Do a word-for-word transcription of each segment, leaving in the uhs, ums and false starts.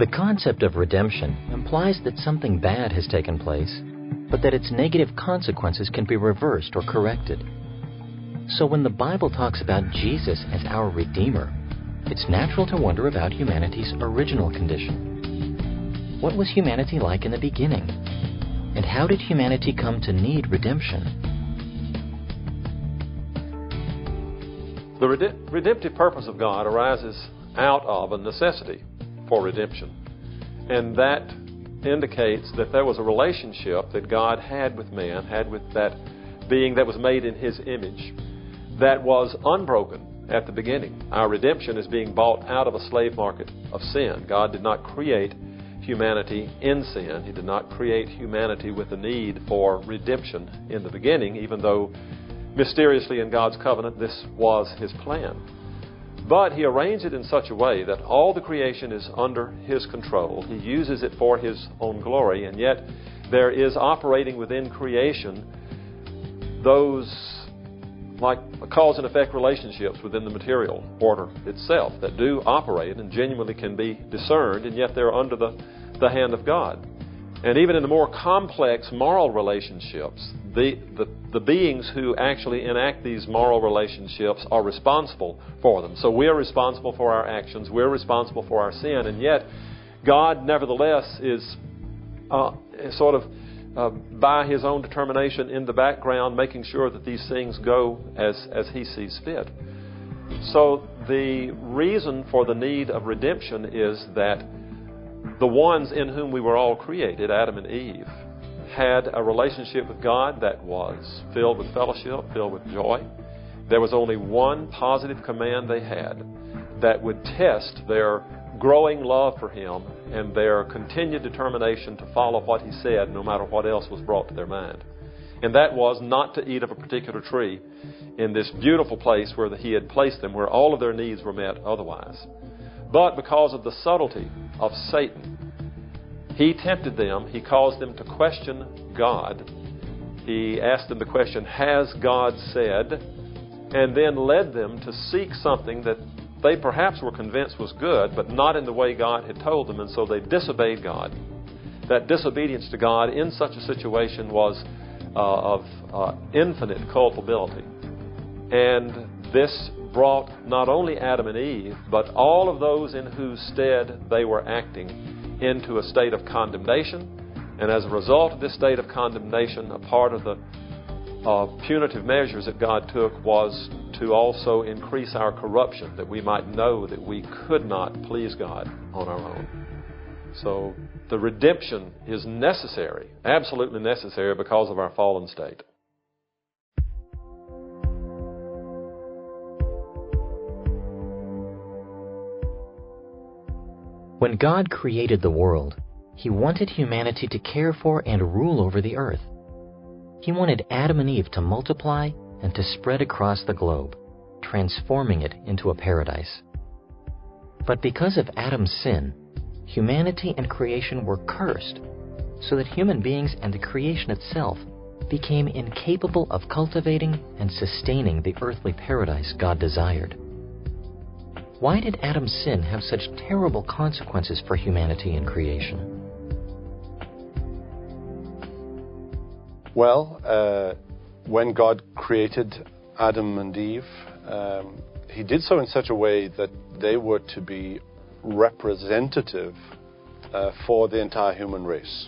The concept of redemption implies that something bad has taken place, but that its negative consequences can be reversed or corrected. So when the Bible talks about Jesus as our Redeemer, it's natural to wonder about humanity's original condition. What was humanity like in the beginning? And how did humanity come to need redemption? The rede- redemptive purpose of God arises out of a necessity for redemption. And that indicates that there was a relationship that God had with man, had with that being that was made in His image, that was unbroken at the beginning. Our redemption is being bought out of a slave market of sin. God did not create humanity in sin. He did not create humanity with a need for redemption in the beginning, even though mysteriously in God's covenant this was His plan. But He arranged it in such a way that all the creation is under His control. He uses it for His own glory, and yet there is operating within creation those like cause and effect relationships within the material order itself that do operate and genuinely can be discerned, and yet they're under the, the hand of God. And even in the more complex moral relationships, the, the, the beings who actually enact these moral relationships are responsible for them. So we're responsible for our actions, we're responsible for our sin, and yet God nevertheless is uh, sort of Uh, by His own determination in the background, making sure that these things go as, as He sees fit. So the reason for the need of redemption is that the ones in whom we were all created, Adam and Eve, had a relationship with God that was filled with fellowship, filled with joy. There was only one positive command they had that would test their growing love for Him and their continued determination to follow what He said no matter what else was brought to their mind. And that was not to eat of a particular tree in this beautiful place where He had placed them, where all of their needs were met otherwise. But because of the subtlety of Satan, he tempted them, he caused them to question God. He asked them the question, has God said? And then led them to seek something that they perhaps were convinced was good, but not in the way God had told them, and so they disobeyed God. That disobedience to God in such a situation was uh, of uh, infinite culpability. And this brought not only Adam and Eve, but all of those in whose stead they were acting into a state of condemnation. And as a result of this state of condemnation, a part of the uh, punitive measures that God took was to also increase our corruption, that we might know that we could not please God on our own. So the redemption is necessary, absolutely necessary, because of our fallen state. When God created the world, He wanted humanity to care for and rule over the earth. He wanted Adam and Eve to multiply and to spread across the globe, transforming it into a paradise. But because of Adam's sin, humanity and creation were cursed, so that human beings and the creation itself became incapable of cultivating and sustaining the earthly paradise God desired. Why did Adam's sin have such terrible consequences for humanity and creation? Well, uh, when God created Adam and Eve, um, He did so in such a way that they were to be representative uh, for the entire human race.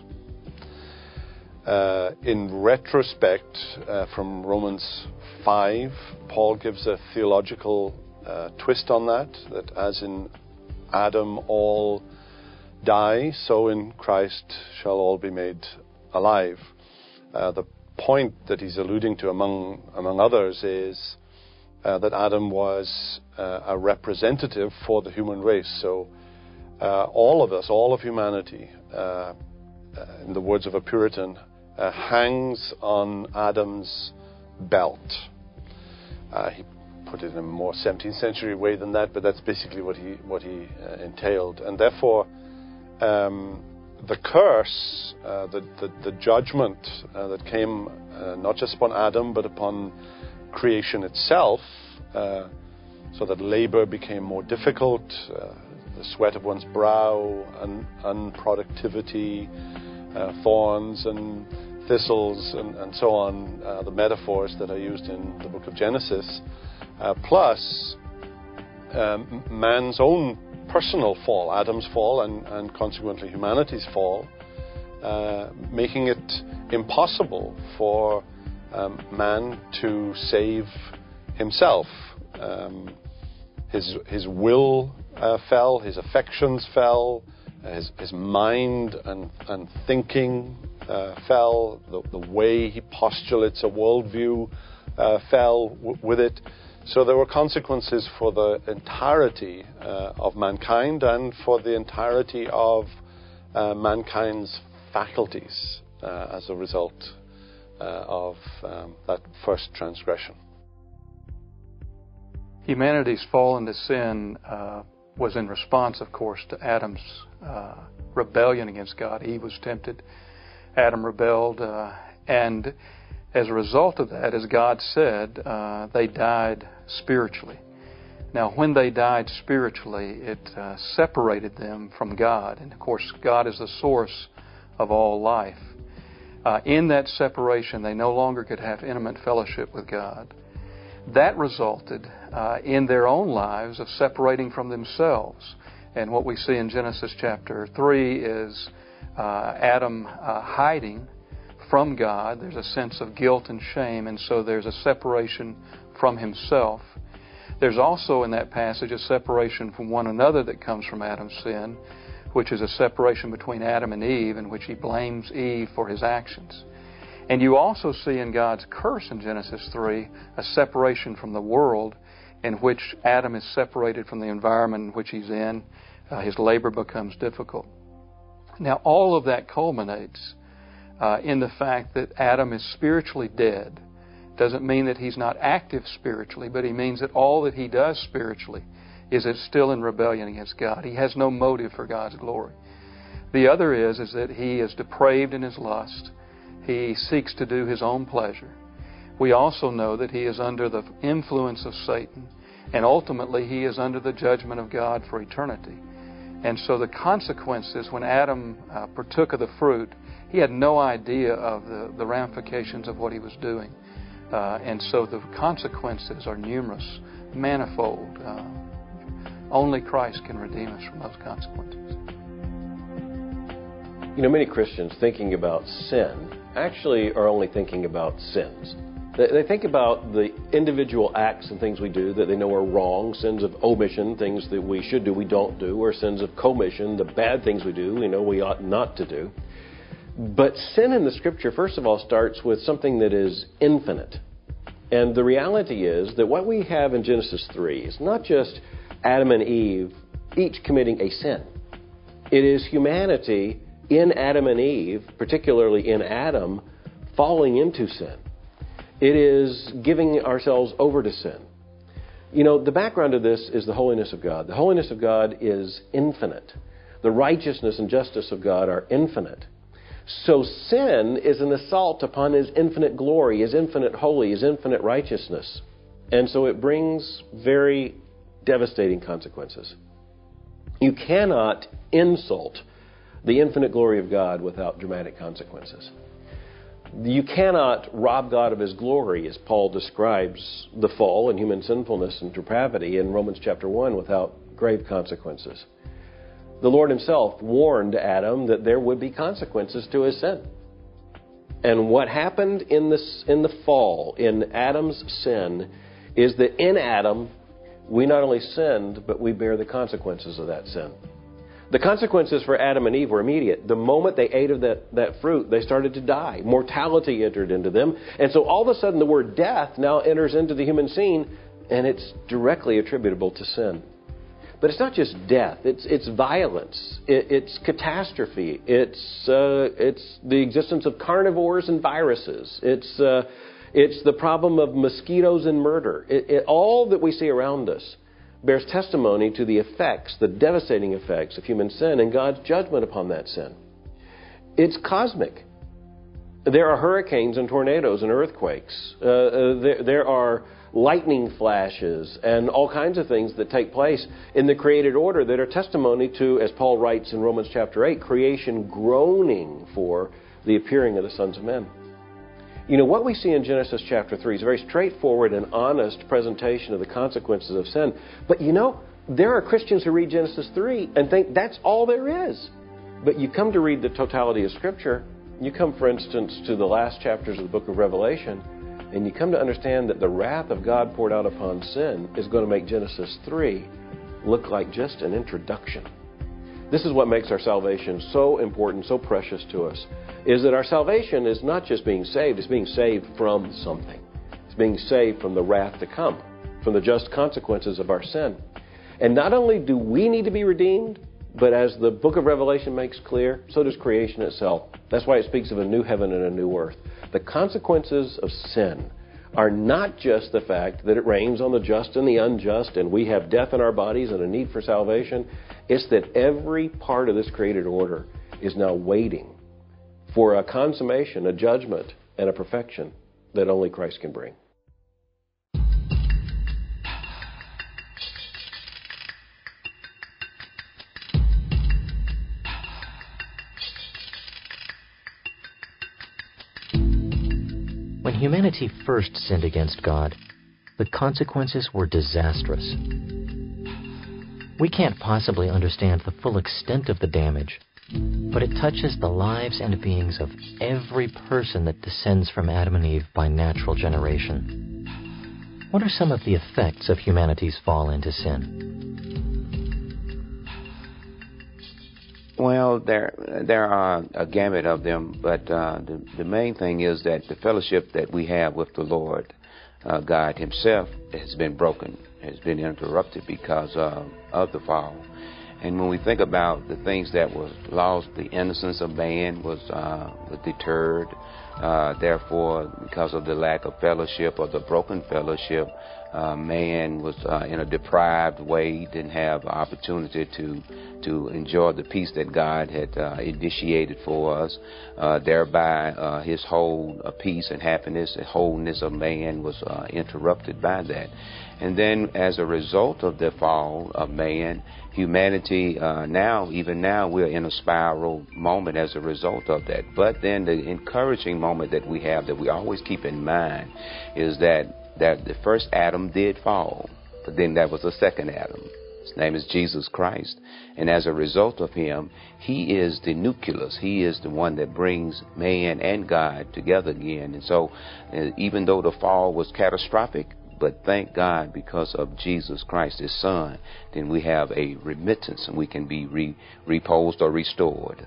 Uh, in retrospect, uh, from Romans five, Paul gives a theological uh, twist on that, that as in Adam all die, so in Christ shall all be made alive. Uh, the point that he's alluding to, among among others, is uh, that Adam was uh, a representative for the human race. So uh, all of us, all of humanity, uh, uh, in the words of a Puritan, uh, hangs on Adam's belt. Uh, he put it in a more seventeenth century way than that, but that's basically what he what he uh, entailed. And therefore, um, the curse, uh, the, the the judgment uh, that came uh, not just upon Adam but upon creation itself, uh, so that labor became more difficult, uh, the sweat of one's brow, and unproductivity, uh, thorns and thistles, and, and so on, uh, the metaphors that are used in the book of Genesis, uh, plus um, man's own personal fall, Adam's fall, and, and consequently humanity's fall, uh, making it impossible for um, man to save himself. Um, his his will uh, fell, his affections fell, uh, his, his mind and, and thinking uh, fell, the, the way he postulates a worldview uh, fell w- with it. So there were consequences for the entirety uh, of mankind and for the entirety of uh, mankind's faculties uh, as a result uh, of um, that first transgression. Humanity's fall into sin uh, was in response, of course, to Adam's uh, rebellion against God. Eve was tempted. Adam rebelled. Uh, and as a result of that, as God said, uh, they died spiritually. Now, when they died spiritually, it uh, separated them from God. And, of course, God is the source of all life. Uh, in that separation, they no longer could have intimate fellowship with God. That resulted uh, in their own lives of separating from themselves. And what we see in Genesis chapter three is uh, Adam uh, hiding from God. There's a sense of guilt and shame, and so there's a separation from himself. There's also in that passage a separation from one another that comes from Adam's sin, which is a separation between Adam and Eve, in which he blames Eve for his actions. And you also see in God's curse in Genesis three a separation from the world, in which Adam is separated from the environment in which he's in. Uh, his labor becomes difficult. Now, all of that culminates uh, in the fact that Adam is spiritually dead. Doesn't mean that he's not active spiritually, but he means that all that he does spiritually is it's still in rebellion against God. He has no motive for God's glory. The other is, is that he is depraved in his lust. He seeks to do his own pleasure. We also know that he is under the influence of Satan, and ultimately he is under the judgment of God for eternity. And so the consequences, when Adam uh, partook of the fruit, he had no idea of the, the ramifications of what he was doing. Uh, and so the consequences are numerous, manifold. Uh, only Christ can redeem us from those consequences. You know, many Christians thinking about sin actually are only thinking about sins. They, they think about the individual acts and things we do that they know are wrong, sins of omission, things that we should do, we don't do, or sins of commission, the bad things we do, we know we ought not to do. But sin in the Scripture, first of all, starts with something that is infinite. And the reality is that what we have in Genesis three is not just Adam and Eve each committing a sin. It is humanity in Adam and Eve, particularly in Adam, falling into sin. It is giving ourselves over to sin. You know, the background of this is the holiness of God. The holiness of God is infinite. The righteousness and justice of God are infinite. So sin is an assault upon His infinite glory, His infinite holy, His infinite righteousness. And so it brings very devastating consequences. You cannot insult the infinite glory of God without dramatic consequences. You cannot rob God of His glory, as Paul describes the fall and human sinfulness and depravity in Romans chapter one, without grave consequences. The Lord Himself warned Adam that there would be consequences to his sin. And what happened in this in the fall, in Adam's sin, is that in Adam, we not only sinned, but we bear the consequences of that sin. The consequences for Adam and Eve were immediate. The moment they ate of that, that fruit, they started to die. Mortality entered into them. And so all of a sudden the word death now enters into the human scene, and it's directly attributable to sin. But it's not just death. It's it's violence. It, it's catastrophe. It's uh, it's the existence of carnivores and viruses. It's uh, it's the problem of mosquitoes and murder. It, it, all that we see around us bears testimony to the effects, the devastating effects of human sin and God's judgment upon that sin. It's cosmic. There are hurricanes and tornadoes and earthquakes. Uh, uh, there, there are lightning flashes and all kinds of things that take place in the created order that are testimony to, as Paul writes in Romans chapter eight, creation groaning for the appearing of the sons of men. You know, what we see in Genesis chapter three is a very straightforward and honest presentation of the consequences of sin. But you know, there are Christians who read Genesis three and think that's all there is. But you come to read the totality of Scripture. You come, for instance, to the last chapters of the book of Revelation, and you come to understand that the wrath of God poured out upon sin is going to make Genesis three look like just an introduction. This is what makes our salvation so important, so precious to us, is that our salvation is not just being saved, it's being saved from something. It's being saved from the wrath to come, from the just consequences of our sin. And not only do we need to be redeemed, but as the book of Revelation makes clear, so does creation itself. That's why it speaks of a new heaven and a new earth. The consequences of sin are not just the fact that it rains on the just and the unjust and we have death in our bodies and a need for salvation. It's that every part of this created order is now waiting for a consummation, a judgment, and a perfection that only Christ can bring. When humanity first sinned against God, the consequences were disastrous. We can't possibly understand the full extent of the damage, but it touches the lives and beings of every person that descends from Adam and Eve by natural generation. What are some of the effects of humanity's fall into sin? Well, there there are a gamut of them, but uh, the, the main thing is that the fellowship that we have with the Lord uh, God Himself has been broken, has been interrupted because uh, of the fall. And when we think about the things that was lost, the innocence of man was, uh, was deterred. Uh, therefore, because of the lack of fellowship or the broken fellowship, uh, man was uh, in a deprived way, didn't have the opportunity to to enjoy the peace that God had uh, initiated for us. Uh, thereby, uh, his whole uh, peace and happiness, the wholeness of man was uh, interrupted by that. And then, as a result of the fall of man, humanity uh, now, even now, we're in a spiral moment as a result of that. But then the encouraging moment that we have that we always keep in mind is that, that the first Adam did fall, but then there was a second Adam. His name is Jesus Christ. And as a result of him, he is the nucleus. He is the one that brings man and God together again. And so uh, even though the fall was catastrophic, but thank God, because of Jesus Christ, His Son, then we have a remittance and we can be re- reposed or restored.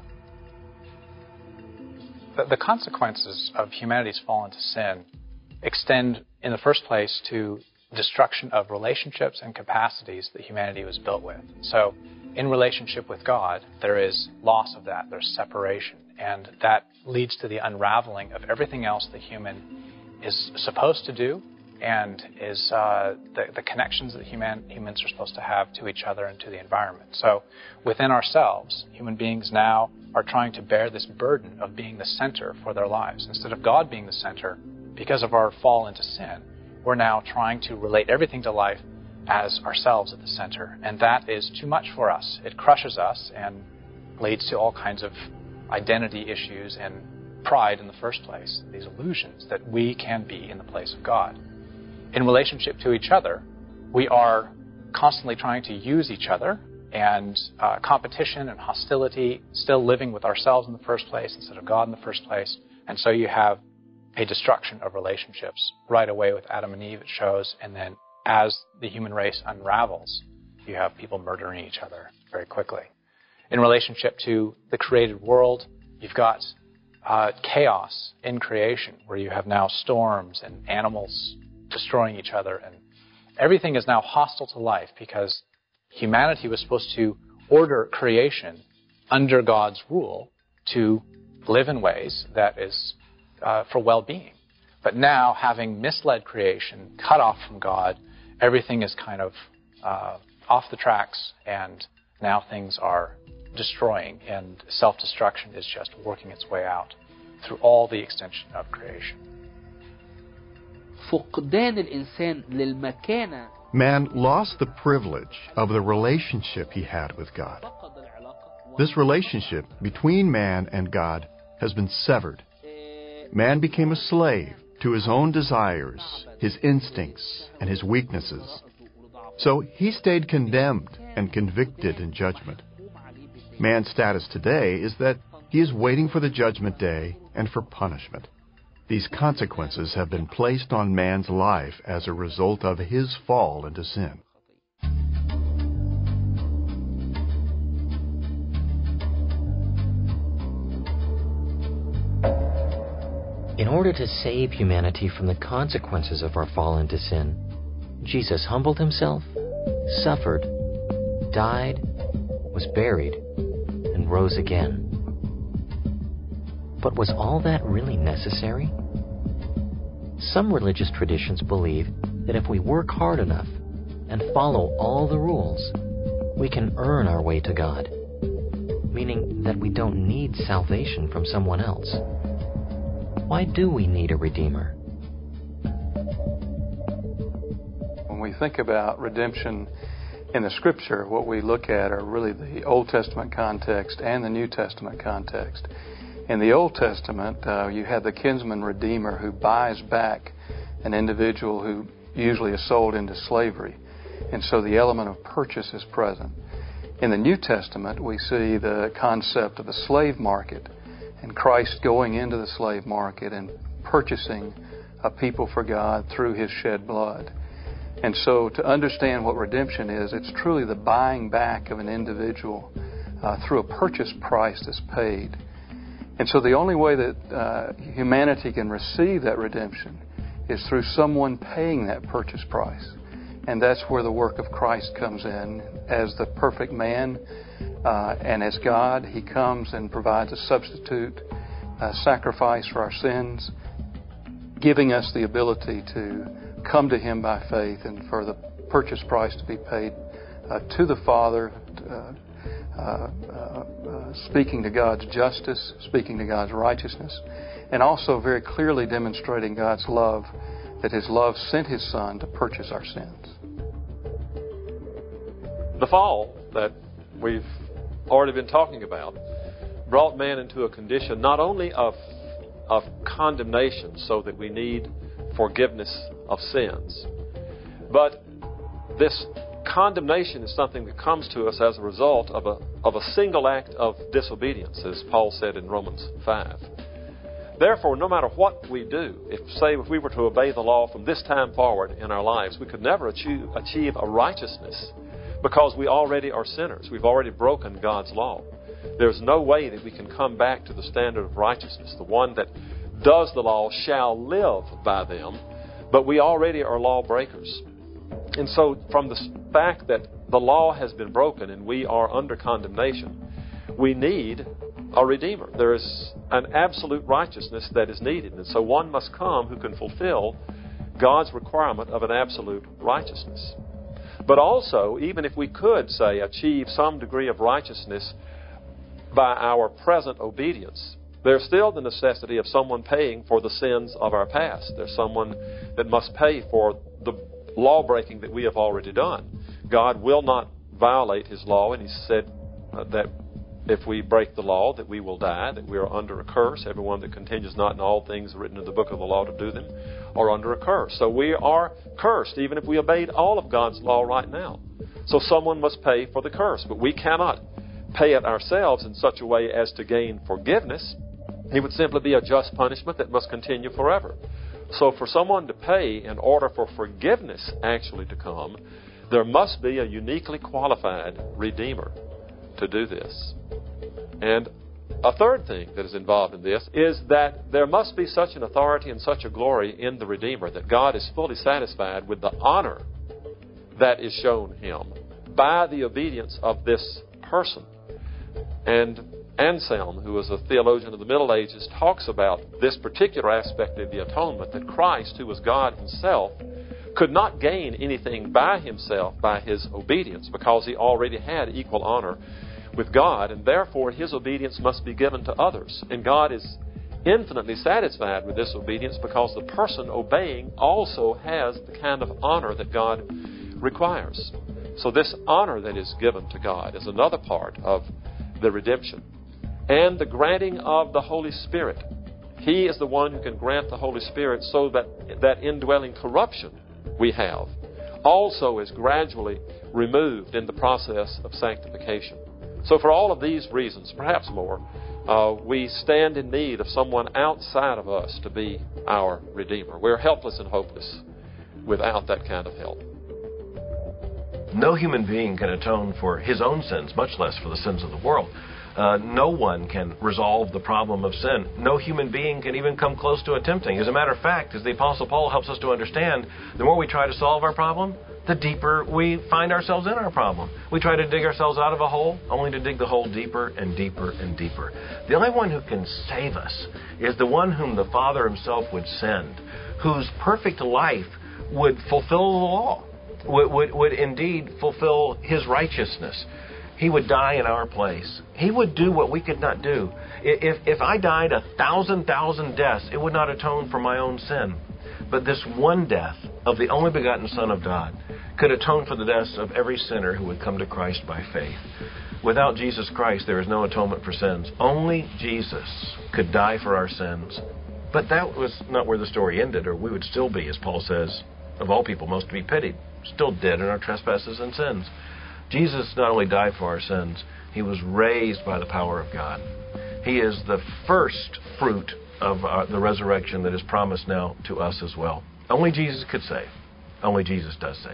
The, the consequences of humanity's fall into sin extend, in the first place, to destruction of relationships and capacities that humanity was built with. So, in relationship with God, there is loss of that. There's separation. And that leads to the unraveling of everything else the human is supposed to do, and is uh, the, the connections that human, humans are supposed to have to each other and to the environment. So within ourselves, human beings now are trying to bear this burden of being the center for their lives. Instead of God being the center, because of our fall into sin, we're now trying to relate everything to life as ourselves at the center. And that is too much for us. It crushes us and leads to all kinds of identity issues and pride in the first place, these illusions that we can be in the place of God. In relationship to each other, we are constantly trying to use each other, and uh, competition and hostility, still living with ourselves in the first place instead of God in the first place. And so you have a destruction of relationships right away with Adam and Eve, it shows. And then as the human race unravels, you have people murdering each other very quickly. In relationship to the created world, you've got uh, chaos in creation, where you have now storms and animals destroying each other, and everything is now hostile to life because humanity was supposed to order creation under God's rule to live in ways that is uh, for well-being. But now, having misled creation, cut off from God, everything is kind of uh, off the tracks, and now things are destroying, and self-destruction is just working its way out through all the extension of creation. فقدان الإنسان للمكانة. Man lost the privilege of the relationship he had with God. This relationship between man and God has been severed. Man became a slave to his own desires, his instincts, and his weaknesses. So he stayed condemned and convicted in judgment. Man's status today is that he is waiting for the judgment day and for punishment. These consequences have been placed on man's life as a result of his fall into sin. In order to save humanity from the consequences of our fall into sin, Jesus humbled himself, suffered, died, was buried, and rose again. But was all that really necessary? Some religious traditions believe that if we work hard enough and follow all the rules, we can earn our way to God, meaning that we don't need salvation from someone else. Why do we need a Redeemer? When we think about redemption in the Scripture, what we look at are really the Old Testament context and the New Testament context. In the Old Testament, uh, you have the kinsman redeemer who buys back an individual who usually is sold into slavery. And so the element of purchase is present. In the New Testament, we see the concept of the slave market and Christ going into the slave market and purchasing a people for God through His shed blood. And so to understand what redemption is, it's truly the buying back of an individual uh, through a purchase price that's paid. And so the only way that uh, humanity can receive that redemption is through someone paying that purchase price. And that's where the work of Christ comes in. As the perfect man uh, and as God, He comes and provides a substitute uh, sacrifice for our sins, giving us the ability to come to Him by faith and for the purchase price to be paid uh, to the Father, uh, Uh, uh, uh, speaking to God's justice, speaking to God's righteousness, and also very clearly demonstrating God's love, that His love sent His Son to purchase our sins. The fall that we've already been talking about brought man into a condition not only of, of condemnation, so that we need forgiveness of sins, but this condemnation is something that comes to us as a result of a of a single act of disobedience, as Paul said in Romans five. Therefore, no matter what we do, if say if we were to obey the law from this time forward in our lives, we could never achieve, achieve a righteousness because we already are sinners. We've already broken God's law. There's no way that we can come back to the standard of righteousness. The one that does the law shall live by them, but we already are lawbreakers. And so from the fact that the law has been broken and we are under condemnation, we need a Redeemer. There is an absolute righteousness that is needed. And so one must come who can fulfill God's requirement of an absolute righteousness. But also, even if we could, say, achieve some degree of righteousness by our present obedience, there's still the necessity of someone paying for the sins of our past. There's someone that must pay for the law-breaking that we have already done. God will not violate His law, and He said uh, that if we break the law, that we will die, that we are under a curse. Everyone that continues not in all things written in the book of the law to do them are under a curse. So we are cursed, even if we obeyed all of God's law right now. So someone must pay for the curse, but we cannot pay it ourselves in such a way as to gain forgiveness. It would simply be a just punishment that must continue forever. So for someone to pay in order for forgiveness actually to come, there must be a uniquely qualified Redeemer to do this. And a third thing that is involved in this is that there must be such an authority and such a glory in the Redeemer that God is fully satisfied with the honor that is shown Him by the obedience of this person. And Anselm, who was a theologian of the Middle Ages, talks about this particular aspect of the atonement, that Christ, who was God Himself, could not gain anything by Himself by His obedience, because He already had equal honor with God, and therefore His obedience must be given to others. And God is infinitely satisfied with this obedience because the person obeying also has the kind of honor that God requires. So this honor that is given to God is another part of the redemption. And the granting of the Holy Spirit. He is the one who can grant the Holy Spirit so that that indwelling corruption we have also is gradually removed in the process of sanctification. So for all of these reasons, perhaps more, uh, we stand in need of someone outside of us to be our Redeemer. We're helpless and hopeless without that kind of help. No human being can atone for his own sins, much less for the sins of the world. Uh, no one can resolve the problem of sin. No human being can even come close to attempting. As a matter of fact, as the Apostle Paul helps us to understand, the more we try to solve our problem, the deeper we find ourselves in our problem. We try to dig ourselves out of a hole, only to dig the hole deeper and deeper and deeper. The only one who can save us is the one whom the Father himself would send, whose perfect life would fulfill the law, would, would, would indeed fulfill his righteousness. He would die in our place. He would do what we could not do. If, if I died a thousand, thousand deaths, it would not atone for my own sin. But this one death of the only begotten Son of God could atone for the deaths of every sinner who would come to Christ by faith. Without Jesus Christ, there is no atonement for sins. Only Jesus could die for our sins. But that was not where the story ended, or we would still be, as Paul says, of all people most to be pitied, still dead in our trespasses and sins. Jesus not only died for our sins, he was raised by the power of God. He is the first fruit of uh, the resurrection that is promised now to us as well. Only Jesus could save. Only Jesus does save.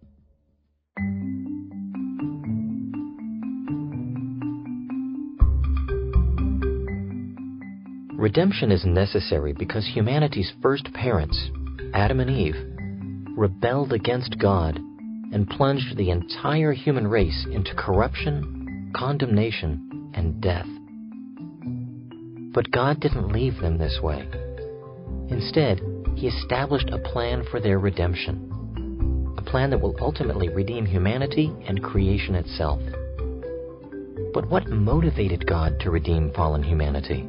Redemption is necessary because humanity's first parents, Adam and Eve, rebelled against God and plunged the entire human race into corruption, condemnation, and death. But God didn't leave them this way. Instead, he established a plan for their redemption, a plan that will ultimately redeem humanity and creation itself. But what motivated God to redeem fallen humanity?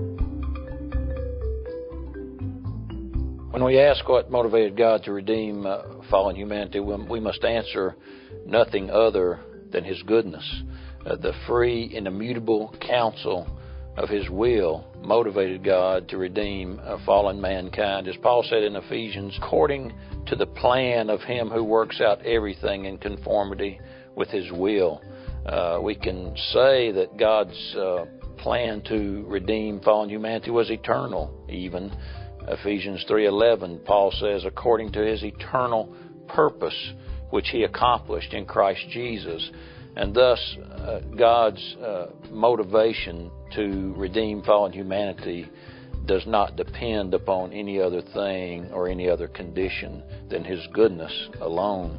When we ask what motivated God to redeem uh, fallen humanity, we, we must answer nothing other than his goodness. Uh, the free and immutable counsel of his will motivated God to redeem uh, fallen mankind. As Paul said in Ephesians, according to the plan of him who works out everything in conformity with his will. Uh, we can say that God's uh, plan to redeem fallen humanity was eternal, even. Ephesians three eleven, Paul says, according to his eternal purpose, which he accomplished in Christ Jesus. And thus, uh, God's uh, motivation to redeem fallen humanity does not depend upon any other thing or any other condition than his goodness alone.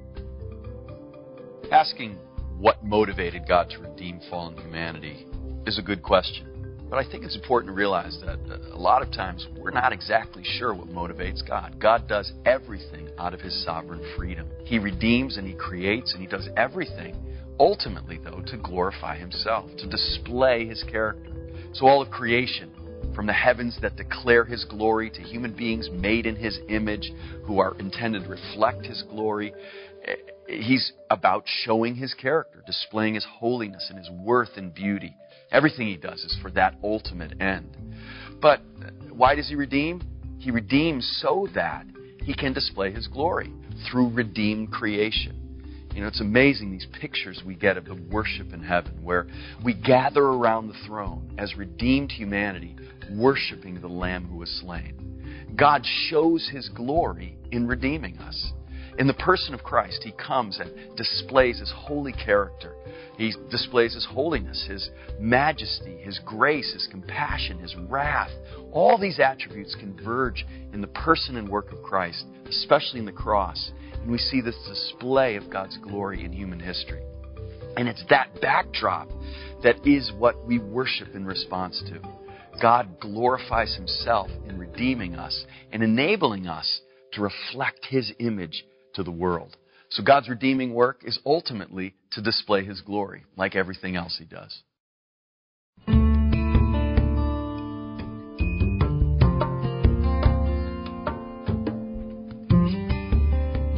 Asking what motivated God to redeem fallen humanity is a good question. But I think it's important to realize that a lot of times we're not exactly sure what motivates God. God does everything out of his sovereign freedom. He redeems and he creates and he does everything, ultimately, though, to glorify himself, to display his character. So all of creation, from the heavens that declare his glory to human beings made in his image who are intended to reflect his glory, he's about showing his character, displaying his holiness and his worth and beauty. Everything he does is for that ultimate end. But why does he redeem? He redeems so that he can display his glory through redeemed creation. You know, it's amazing, these pictures we get of the worship in heaven, where we gather around the throne as redeemed humanity, worshiping the Lamb who was slain. God shows his glory in redeeming us. In the person of Christ, he comes and displays his holy character. He displays his holiness, his majesty, his grace, his compassion, his wrath. All these attributes converge in the person and work of Christ, especially in the cross. And we see this display of God's glory in human history. And it's that backdrop that is what we worship in response to. God glorifies himself in redeeming us and enabling us to reflect his image to the world. So God's redeeming work is ultimately to display his glory, like everything else he does.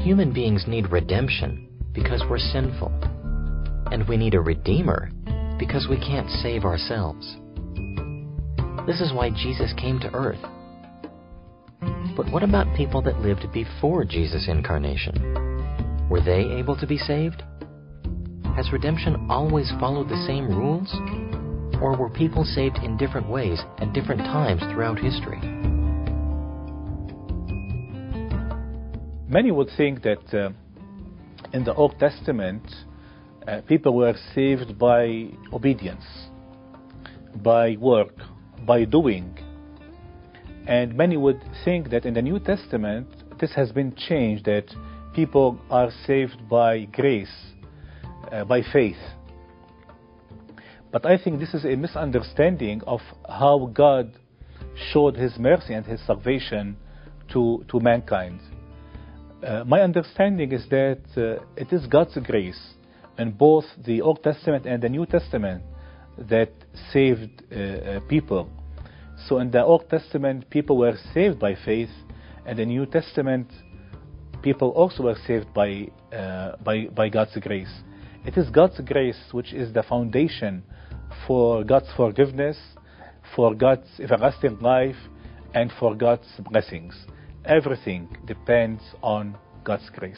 Human beings need redemption because we're sinful. And we need a Redeemer because we can't save ourselves. This is why Jesus came to earth. But what about people that lived before Jesus' incarnation? Were they able to be saved? Has redemption always followed the same rules? Or were people saved in different ways at different times throughout history? Many would think that uh, in the Old Testament, uh, people were saved by obedience, by work, by doing. And many would think that in the New Testament, this has been changed, that people are saved by grace, uh, by faith. But I think this is a misunderstanding of how God showed His mercy and His salvation to, to mankind. Uh, my understanding is that uh, it is God's grace in both the Old Testament and the New Testament that saved uh, uh, people. So in the Old Testament, people were saved by faith, and in the New Testament, people also were saved by, uh, by, by God's grace. It is God's grace which is the foundation for God's forgiveness, for God's everlasting life, and for God's blessings. Everything depends on God's grace.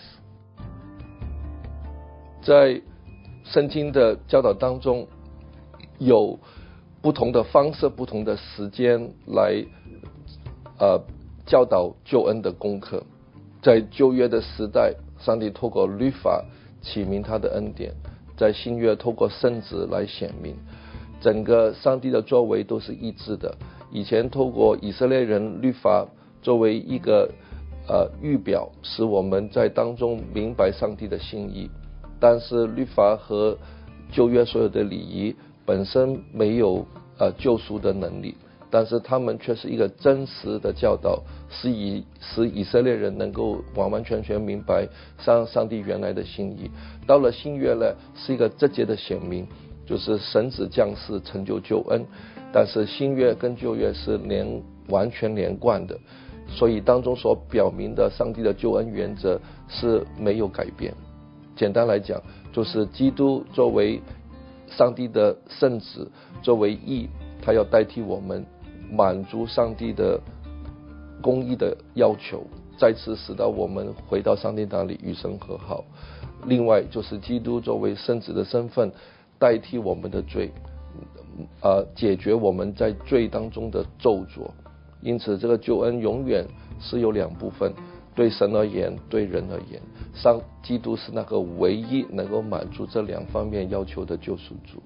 在圣经的教导当中，有不同的方式、不同的时间来呃教导救恩的功课。在旧约的时代，上帝透过律法启明他的恩典；在新约透过圣旨来显明。整个上帝的作为都是一致的。以前透过以色列人律法作为一个呃预表，使我们在当中明白上帝的心意。但是律法和旧约所有的礼仪本身没有呃救赎的能力，但是他们却是一个真实的教导，使以使以色列人能够完完全全明白上上帝原来的心意。到了新约呢，是一个直接的显明，就是神子降世成就救恩。但是新约跟旧约是连完全连贯的，所以当中所表明的上帝的救恩原则是没有改变。简单来讲，就是基督作为上帝的圣子，作为义，他要代替我们满足上帝的公义的要求，再次使到我们回到上帝那里与神和好。另外就是基督作为圣子的身份，代替我们的罪，呃，解决我们在罪当中的咒诅。因此这个救恩永远是有两部分，对神而言，对人而言，上基督是那个唯一能够满足这两方面要求的救赎主。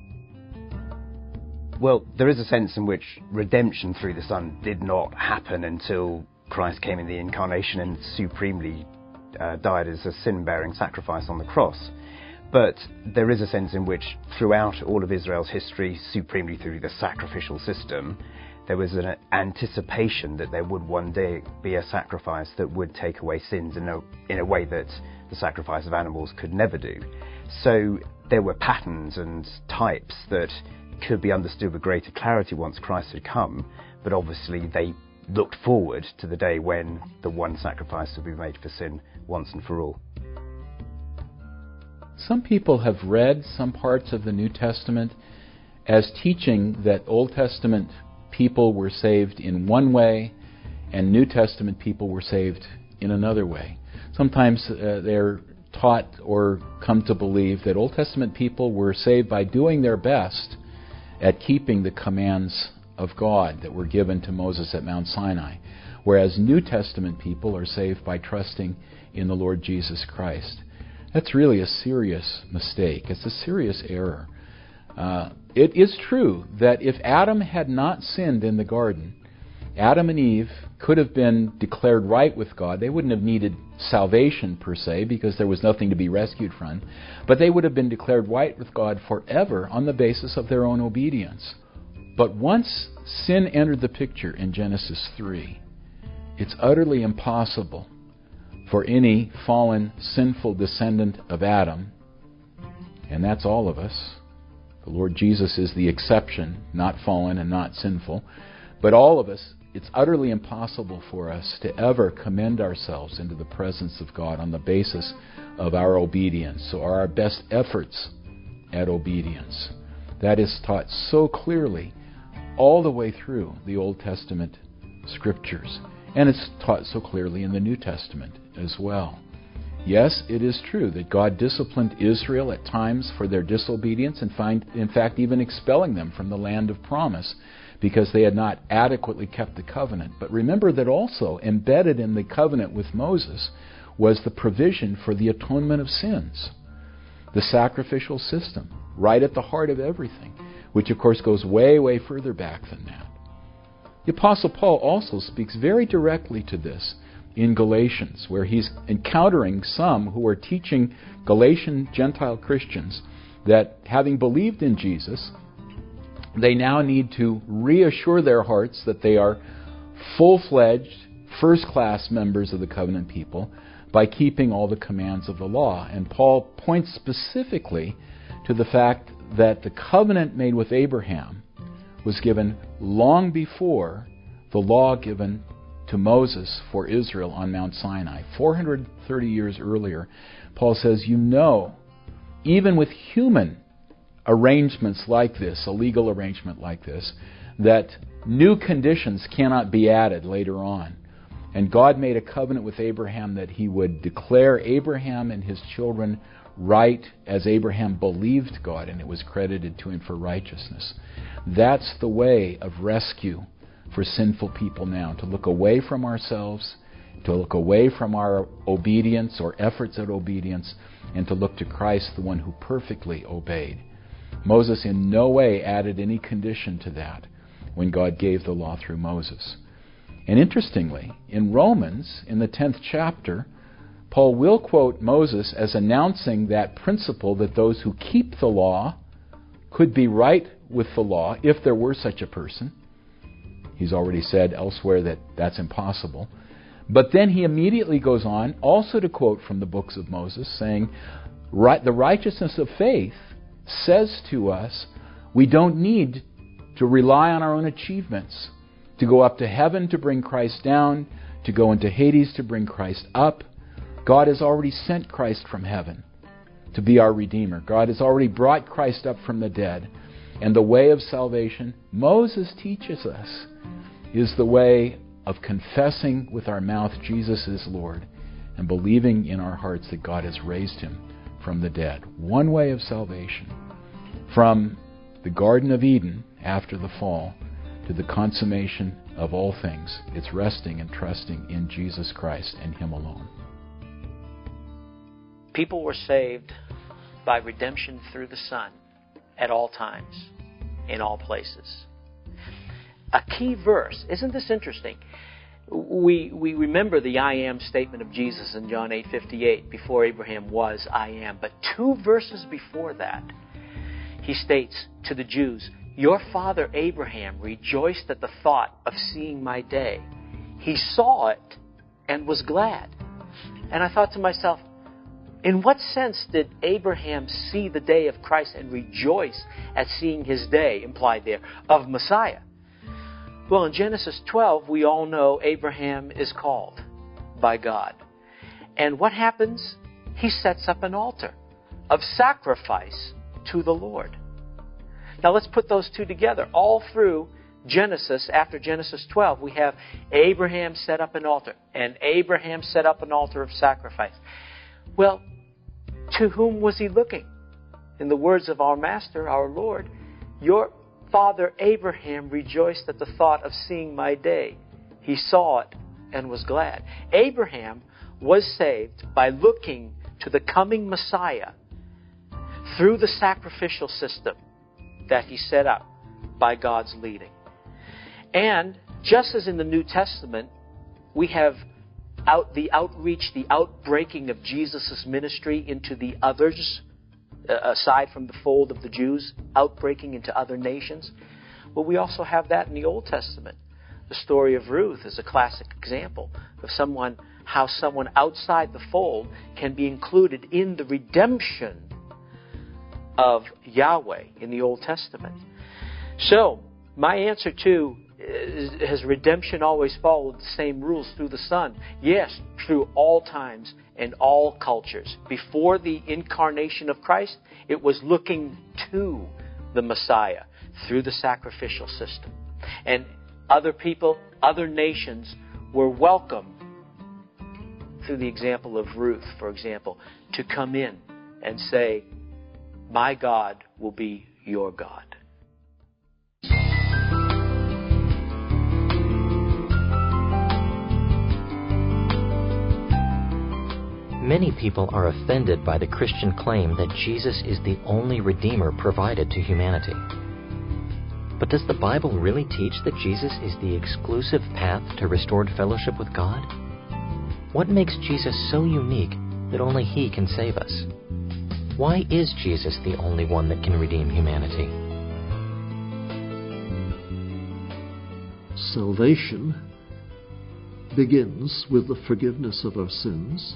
Well, there is a sense in which redemption through the Son did not happen until Christ came in the incarnation and supremely uh, died as a sin-bearing sacrifice on the cross. But there is a sense in which throughout all of Israel's history, supremely through the sacrificial system, there was an anticipation that there would one day be a sacrifice that would take away sins in a, in a way that the sacrifice of animals could never do. So there were patterns and types that could be understood with greater clarity once Christ had come, but obviously they looked forward to the day when the one sacrifice would be made for sin once and for all. Some people have read some parts of the New Testament as teaching that Old Testament people were saved in one way and New Testament people were saved in another way. Sometimes uh, they're taught or come to believe that Old Testament people were saved by doing their best at keeping the commands of God that were given to Moses at Mount Sinai, whereas New Testament people are saved by trusting in the Lord Jesus Christ. That's really a serious mistake. It's a serious error. Uh, it is true that if Adam had not sinned in the garden, Adam and Eve could have been declared right with God. They wouldn't have needed salvation per se because there was nothing to be rescued from, but they would have been declared right with God forever on the basis of their own obedience. But once sin entered the picture in Genesis three, it's utterly impossible for any fallen, sinful descendant of Adam, and that's all of us. The Lord Jesus is the exception, not fallen and not sinful, but all of us it's utterly impossible for us to ever commend ourselves into the presence of God on the basis of our obedience or our best efforts at obedience. That is taught so clearly all the way through the Old Testament scriptures. And it's taught so clearly in the New Testament as well. Yes, it is true that God disciplined Israel at times for their disobedience and find, in fact, even expelling them from the land of promise because they had not adequately kept the covenant. But remember that also embedded in the covenant with Moses was the provision for the atonement of sins, the sacrificial system, right at the heart of everything, which of course goes way, way further back than that. The Apostle Paul also speaks very directly to this in Galatians, where he's encountering some who are teaching Galatian Gentile Christians that having believed in Jesus, they now need to reassure their hearts that they are full-fledged, first-class members of the covenant people by keeping all the commands of the law. And Paul points specifically to the fact that the covenant made with Abraham was given long before the law given to Moses for Israel on Mount Sinai. four hundred thirty years earlier, Paul says, you know, even with human arrangements like this, a legal arrangement like this, that new conditions cannot be added later on. And God made a covenant with Abraham that he would declare Abraham and his children right as Abraham believed God, and it was credited to him for righteousness. That's the way of rescue for sinful people now, to look away from ourselves, to look away from our obedience or efforts at obedience, and to look to Christ, the one who perfectly obeyed. Moses in no way added any condition to that when God gave the law through Moses. And interestingly, in Romans, in the tenth chapter, Paul will quote Moses as announcing that principle that those who keep the law could be right with the law if there were such a person. He's already said elsewhere that that's impossible. But then he immediately goes on also to quote from the books of Moses, saying, the righteousness of faith says to us we don't need to rely on our own achievements, to go up to heaven to bring Christ down, to go into Hades to bring Christ up. God has already sent Christ from heaven to be our Redeemer. God has already brought Christ up from the dead. And the way of salvation, Moses teaches us, is the way of confessing with our mouth Jesus is Lord and believing in our hearts that God has raised him from the dead. One way of salvation. From the Garden of Eden after the fall to the consummation of all things. It's resting and trusting in Jesus Christ and him alone. People were saved by redemption through the Son at all times, in all places. A key verse, isn't this interesting? We we remember the I am statement of Jesus in John eight fifty-eight, before Abraham was, I am. But two verses before that, he states to the Jews, your father Abraham rejoiced at the thought of seeing my day. He saw it and was glad. And I thought to myself, in what sense did Abraham see the day of Christ and rejoice at seeing his day, implied there, of Messiah? Well, in Genesis twelve, we all know Abraham is called by God. And what happens? He sets up an altar of sacrifice to the Lord. Now let's put those two together. All through Genesis, after Genesis twelve, we have Abraham set up an altar, and Abraham set up an altar of sacrifice. Well, to whom was he looking? In the words of our Master, our Lord, your father Abraham rejoiced at the thought of seeing my day. He saw it and was glad. Abraham was saved by looking to the coming Messiah through the sacrificial system that he set up by God's leading. And just as in the New Testament, we have out the outreach, the outbreaking of Jesus' ministry into the others, uh, aside from the fold of the Jews, outbreaking into other nations. Well, we also have that in the Old Testament. The story of Ruth is a classic example of someone, how someone outside the fold can be included in the redemption of Yahweh in the Old Testament. So, my answer to has redemption always followed the same rules through the Son? Yes, through all times and all cultures. Before the incarnation of Christ, it was looking to the Messiah through the sacrificial system. And other people, other nations were welcome, through the example of Ruth, for example, to come in and say, my God will be your God. Many people are offended by the Christian claim that Jesus is the only Redeemer provided to humanity. But does the Bible really teach that Jesus is the exclusive path to restored fellowship with God? What makes Jesus so unique that only He can save us? Why is Jesus the only one that can redeem humanity? Salvation begins with the forgiveness of our sins.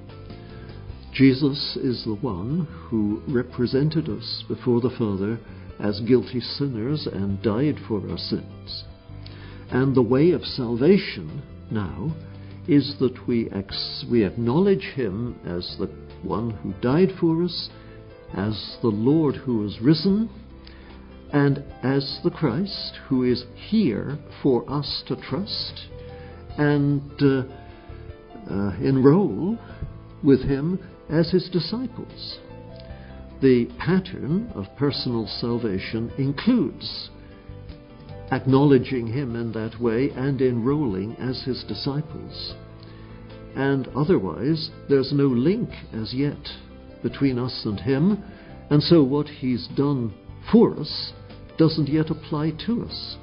Jesus is the one who represented us before the Father as guilty sinners and died for our sins. And the way of salvation now is that we ex- we acknowledge Him as the one who died for us, as the Lord who is risen, and as the Christ who is here for us to trust and uh, uh, enroll with Him as His disciples. The pattern of personal salvation includes acknowledging Him in that way and enrolling as His disciples. And otherwise, there's no link as yet between us and Him, and so what He's done for us doesn't yet apply to us.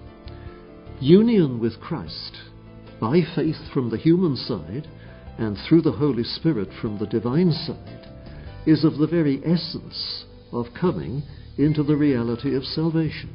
Union with Christ, by faith from the human side and through the Holy Spirit from the divine side, is of the very essence of coming into the reality of salvation.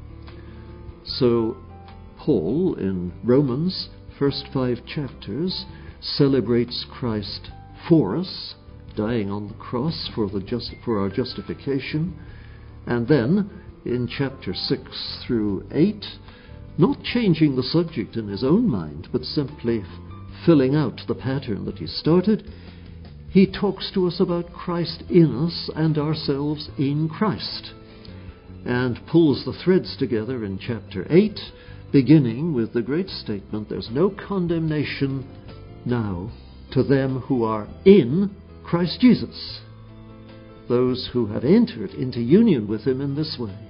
So, Paul, in Romans' first five chapters, celebrates Christ for us, dying on the cross for, the just, for our justification, and then, in chapter six through eight, not changing the subject in his own mind, but simply filling out the pattern that he started, he talks to us about Christ in us and ourselves in Christ, and pulls the threads together in chapter eight, beginning with the great statement, there's no condemnation now to them who are in Christ Jesus, those who have entered into union with Him in this way.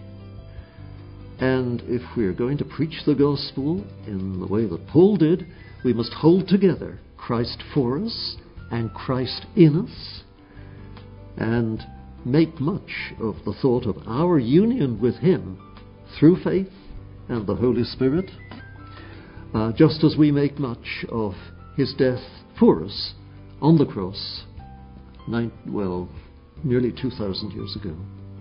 And if we're going to preach the gospel in the way that Paul did, we must hold together Christ for us and Christ in us, and make much of the thought of our union with Him through faith and the Holy Spirit, uh, just as we make much of His death for us on the cross, nine, well, nearly two thousand years ago.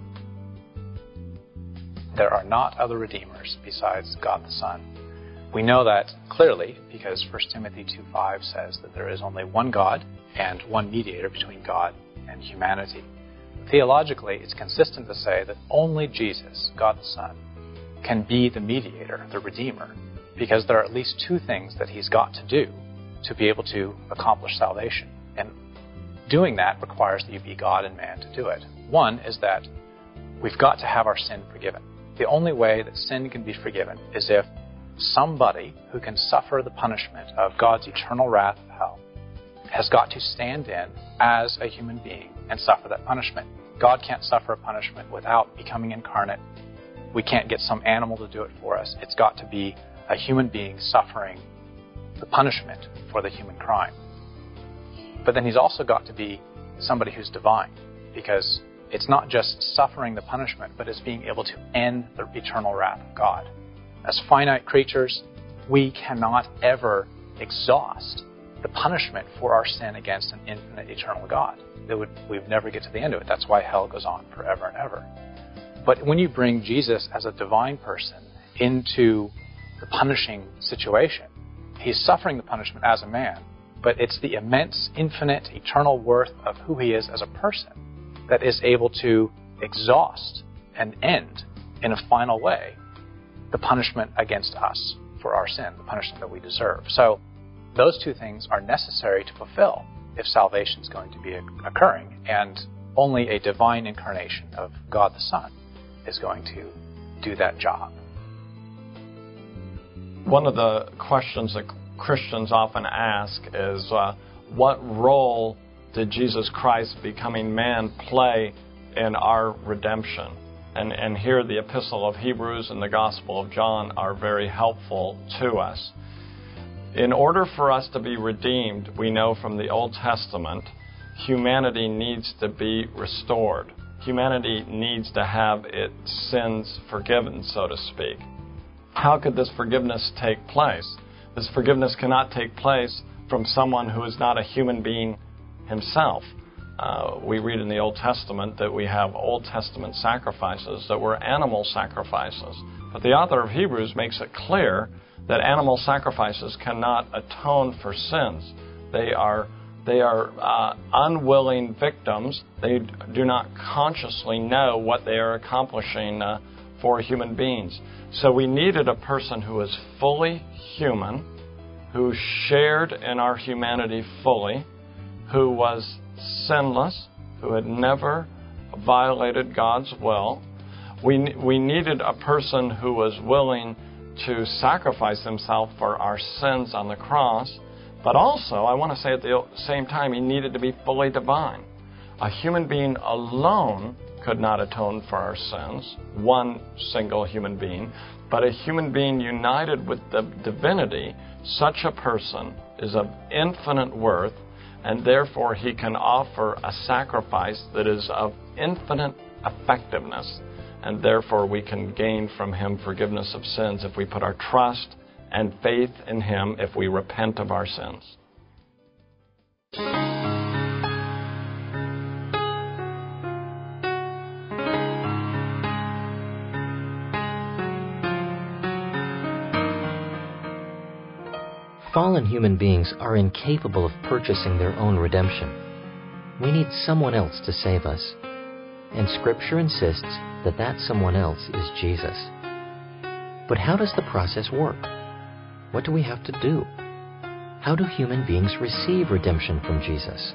There are not other redeemers besides God the Son. We know that clearly because First Timothy two five says that there is only one God and one mediator between God and humanity. Theologically, it's consistent to say that only Jesus, God the Son, can be the mediator, the Redeemer, because there are at least two things that He's got to do to be able to accomplish salvation. And doing that requires that you be God and man to do it. One is that we've got to have our sin forgiven. The only way that sin can be forgiven is if somebody who can suffer the punishment of God's eternal wrath of hell has got to stand in as a human being and suffer that punishment. God can't suffer a punishment without becoming incarnate. We can't get some animal to do it for us. It's got to be a human being suffering the punishment for the human crime. But then He's also got to be somebody who's divine, because it's not just suffering the punishment, but it's being able to end the eternal wrath of God. As finite creatures, we cannot ever exhaust the punishment for our sin against an infinite, eternal God. It would, we'd never get to the end of it. That's why hell goes on forever and ever. But when you bring Jesus as a divine person into the punishing situation, He's suffering the punishment as a man, but it's the immense, infinite, eternal worth of who He is as a person that is able to exhaust and end in a final way the punishment against us for our sin, the punishment that we deserve. So those two things are necessary to fulfill if salvation is going to be occurring, and only a divine incarnation of God the Son is going to do that job. One of the questions that Christians often ask is, uh, what role did Jesus Christ becoming man play in our redemption? And, and here the Epistle of Hebrews and the Gospel of John are very helpful to us. In order for us to be redeemed, we know from the Old Testament, humanity needs to be restored. Humanity needs to have its sins forgiven, so to speak. How could this forgiveness take place? This forgiveness cannot take place from someone who is not a human being himself. Uh, we read in the Old Testament that we have Old Testament sacrifices that were animal sacrifices. But the author of Hebrews makes it clear that animal sacrifices cannot atone for sins. They are they are uh, unwilling victims. They do not consciously know what they are accomplishing uh, for human beings. So we needed a person who was fully human, who shared in our humanity fully, who was sinless, who had never violated God's will. We we needed a person who was willing to sacrifice himself for our sins on the cross, but also, I want to say at the same time, he needed to be fully divine. A human being alone could not atone for our sins, one single human being, but a human being united with the divinity, such a person is of infinite worth, and therefore he can offer a sacrifice that is of infinite effectiveness, and therefore we can gain from him forgiveness of sins if we put our trust and faith in him, if we repent of our sins. Fallen human beings are incapable of purchasing their own redemption. We need someone else to save us. And Scripture insists that that someone else is Jesus. But how does the process work? What do we have to do? How do human beings receive redemption from Jesus?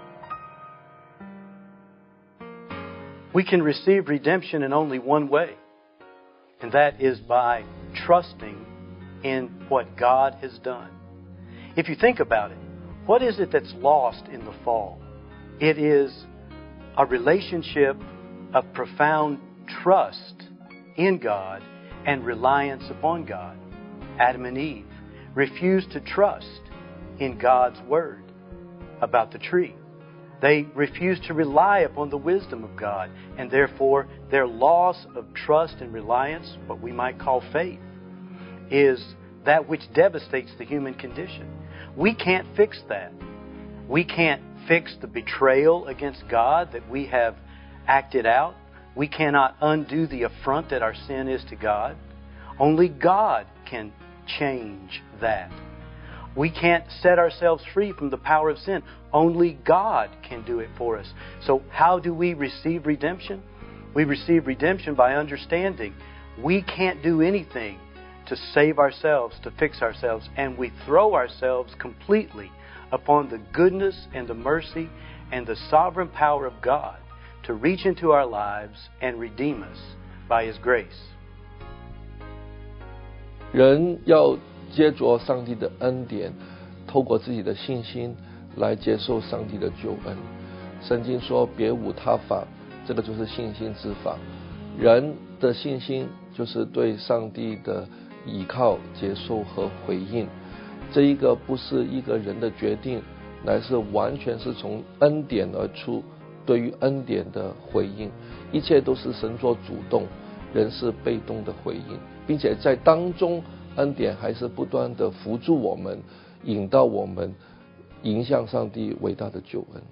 We can receive redemption in only one way, and that is by trusting in what God has done. If you think about it, what is it that's lost in the fall? It is a relationship of profound trust in God and reliance upon God. Adam and Eve refused to trust in God's word about the tree. They refused to rely upon the wisdom of God, and therefore their loss of trust and reliance, what we might call faith, is that which devastates the human condition. We can't fix that. We can't fix the betrayal against God that we have acted out. We cannot undo the affront that our sin is to God. Only God can change that. We can't set ourselves free from the power of sin. Only God can do it for us. So how do we receive redemption? We receive redemption by understanding we can't do anything to save ourselves, to fix ourselves, and we throw ourselves completely upon the goodness and the mercy and the sovereign power of God to reach into our lives and redeem us by His grace. 人要接着上帝的恩典，透过自己的信心来接受上帝的救恩。圣经说别无他法，这个就是信心之法。人的信心就是对上帝的倚靠、接受和回应。这一个不是一个人的决定，乃是完全是从恩典而出，对于恩典的回应。一切都是神做主动，人是被动的回应，并且在当中恩典还是不断的扶助我们，引导我们迎向上帝伟大的救恩。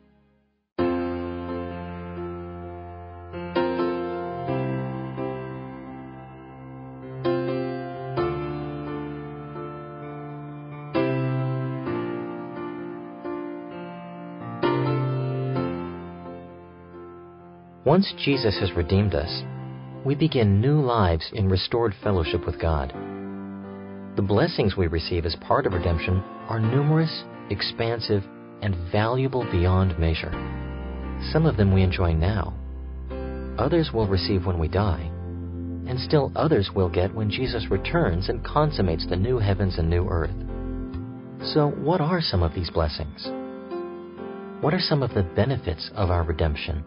Once Jesus has redeemed us, we begin new lives in restored fellowship with God. The blessings we receive as part of redemption are numerous, expansive, and valuable beyond measure. Some of them we enjoy now. Others we'll receive when we die. And still others we'll get when Jesus returns and consummates the new heavens and new earth. So what are some of these blessings? What are some of the benefits of our redemption?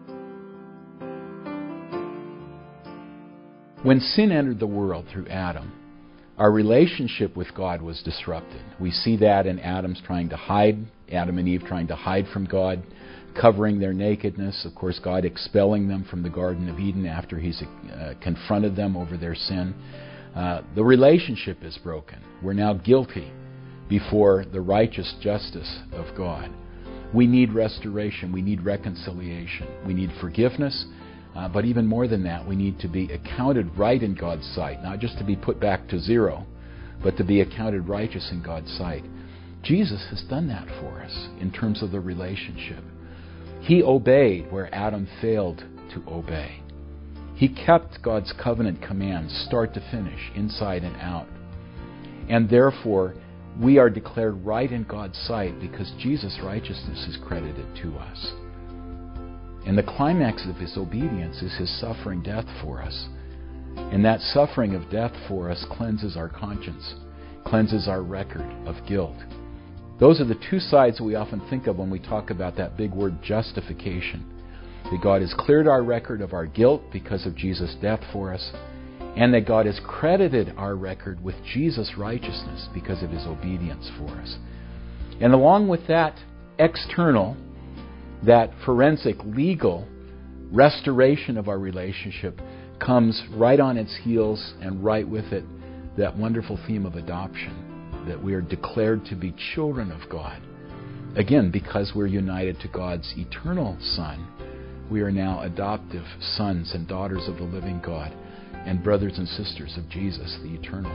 When sin entered the world through Adam, our relationship with God was disrupted. We see that in Adam's trying to hide, Adam and Eve trying to hide from God, covering their nakedness. Of course, God expelling them from the Garden of Eden after He's uh, confronted them over their sin. Uh, the relationship is broken. We're now guilty before the righteous justice of God. We need restoration. We need reconciliation. We need forgiveness. Uh, but even more than that, we need to be accounted right in God's sight. Not just to be put back to zero, but to be accounted righteous in God's sight. Jesus has done that for us in terms of the relationship. He obeyed where Adam failed to obey. He kept God's covenant commands, start to finish, inside and out. And therefore, we are declared right in God's sight because Jesus' righteousness is credited to us. And the climax of His obedience is His suffering death for us. And that suffering of death for us cleanses our conscience, cleanses our record of guilt. Those are the two sides that we often think of when we talk about that big word justification. That God has cleared our record of our guilt because of Jesus' death for us, and that God has credited our record with Jesus' righteousness because of His obedience for us. And along with that external, that forensic, legal restoration of our relationship comes right on its heels, and right with it, that wonderful theme of adoption. That we are declared to be children of God. Again, because we're united to God's eternal Son, we are now adoptive sons and daughters of the living God and brothers and sisters of Jesus, the eternal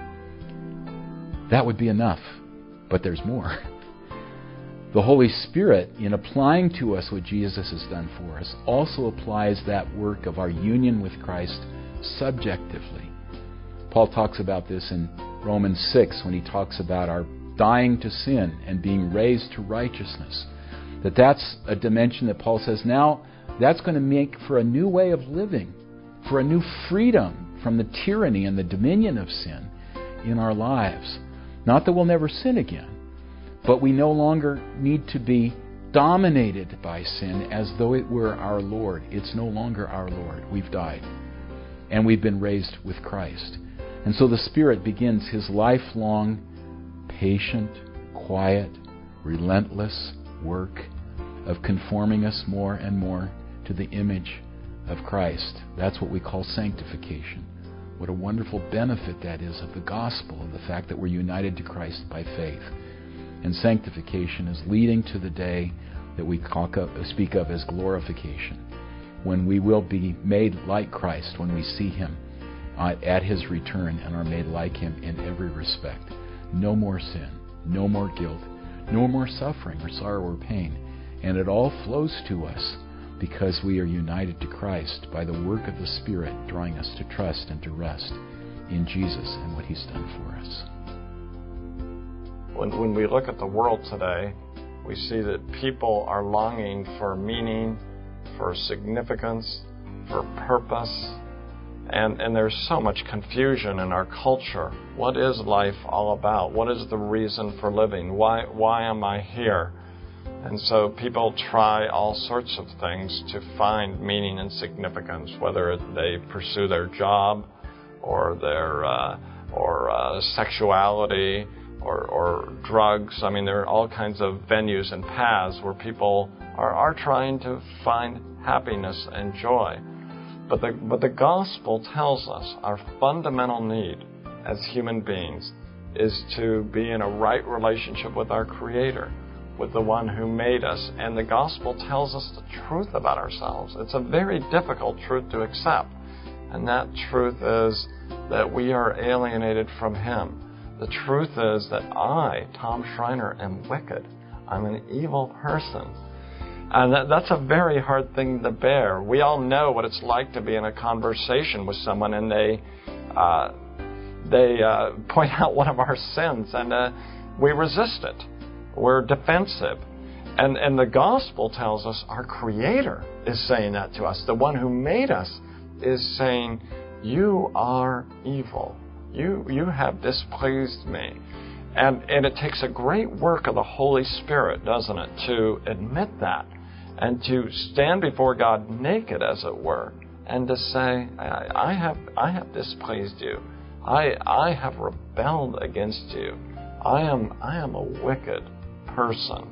Son. That would be enough, but there's more. The Holy Spirit, in applying to us what Jesus has done for us, also applies that work of our union with Christ subjectively. Paul talks about this in Romans six when he talks about our dying to sin and being raised to righteousness. That that's a dimension that Paul says now that's going to make for a new way of living, for a new freedom from the tyranny and the dominion of sin in our lives. Not that we'll never sin again, but we no longer need to be dominated by sin as though it were our Lord. It's no longer our Lord. We've died. And we've been raised with Christ. And so the Spirit begins His lifelong, patient, quiet, relentless work of conforming us more and more to the image of Christ. That's what we call sanctification. What a wonderful benefit that is of the gospel, of the fact that we're united to Christ by faith. And sanctification is leading to the day that we talk of, speak of as glorification, when we will be made like Christ when we see Him at His return and are made like Him in every respect. No more sin, no more guilt, no more suffering or sorrow or pain. And it all flows to us because we are united to Christ by the work of the Spirit, drawing us to trust and to rest in Jesus and what He's done for us. When, when we look at the world today, we see that people are longing for meaning, for significance, for purpose, and, and there's so much confusion in our culture. What is life all about? What is the reason for living? Why, why am I here? And so people try all sorts of things to find meaning and significance, whether they pursue their job or their uh, or uh, sexuality or, or drugs. I mean, there are all kinds of venues and paths where people are, are trying to find happiness and joy. But the, but the gospel tells us our fundamental need as human beings is to be in a right relationship with our Creator, with the one who made us. And the gospel tells us the truth about ourselves. It's a very difficult truth to accept. And that truth is that we are alienated from Him. The truth is that I, Tom Schreiner, am wicked. I'm an evil person. And that, that's a very hard thing to bear. We all know what it's like to be in a conversation with someone and they uh, they uh, point out one of our sins, and uh, we resist it. We're defensive. And, and the gospel tells us our Creator is saying that to us. The one who made us is saying, you are evil. You, you have displeased me. And, and it takes a great work of the Holy Spirit, doesn't it, to admit that and to stand before God naked, as it were, and to say, I, I have I have displeased you. I I have rebelled against you. I am I am a wicked person.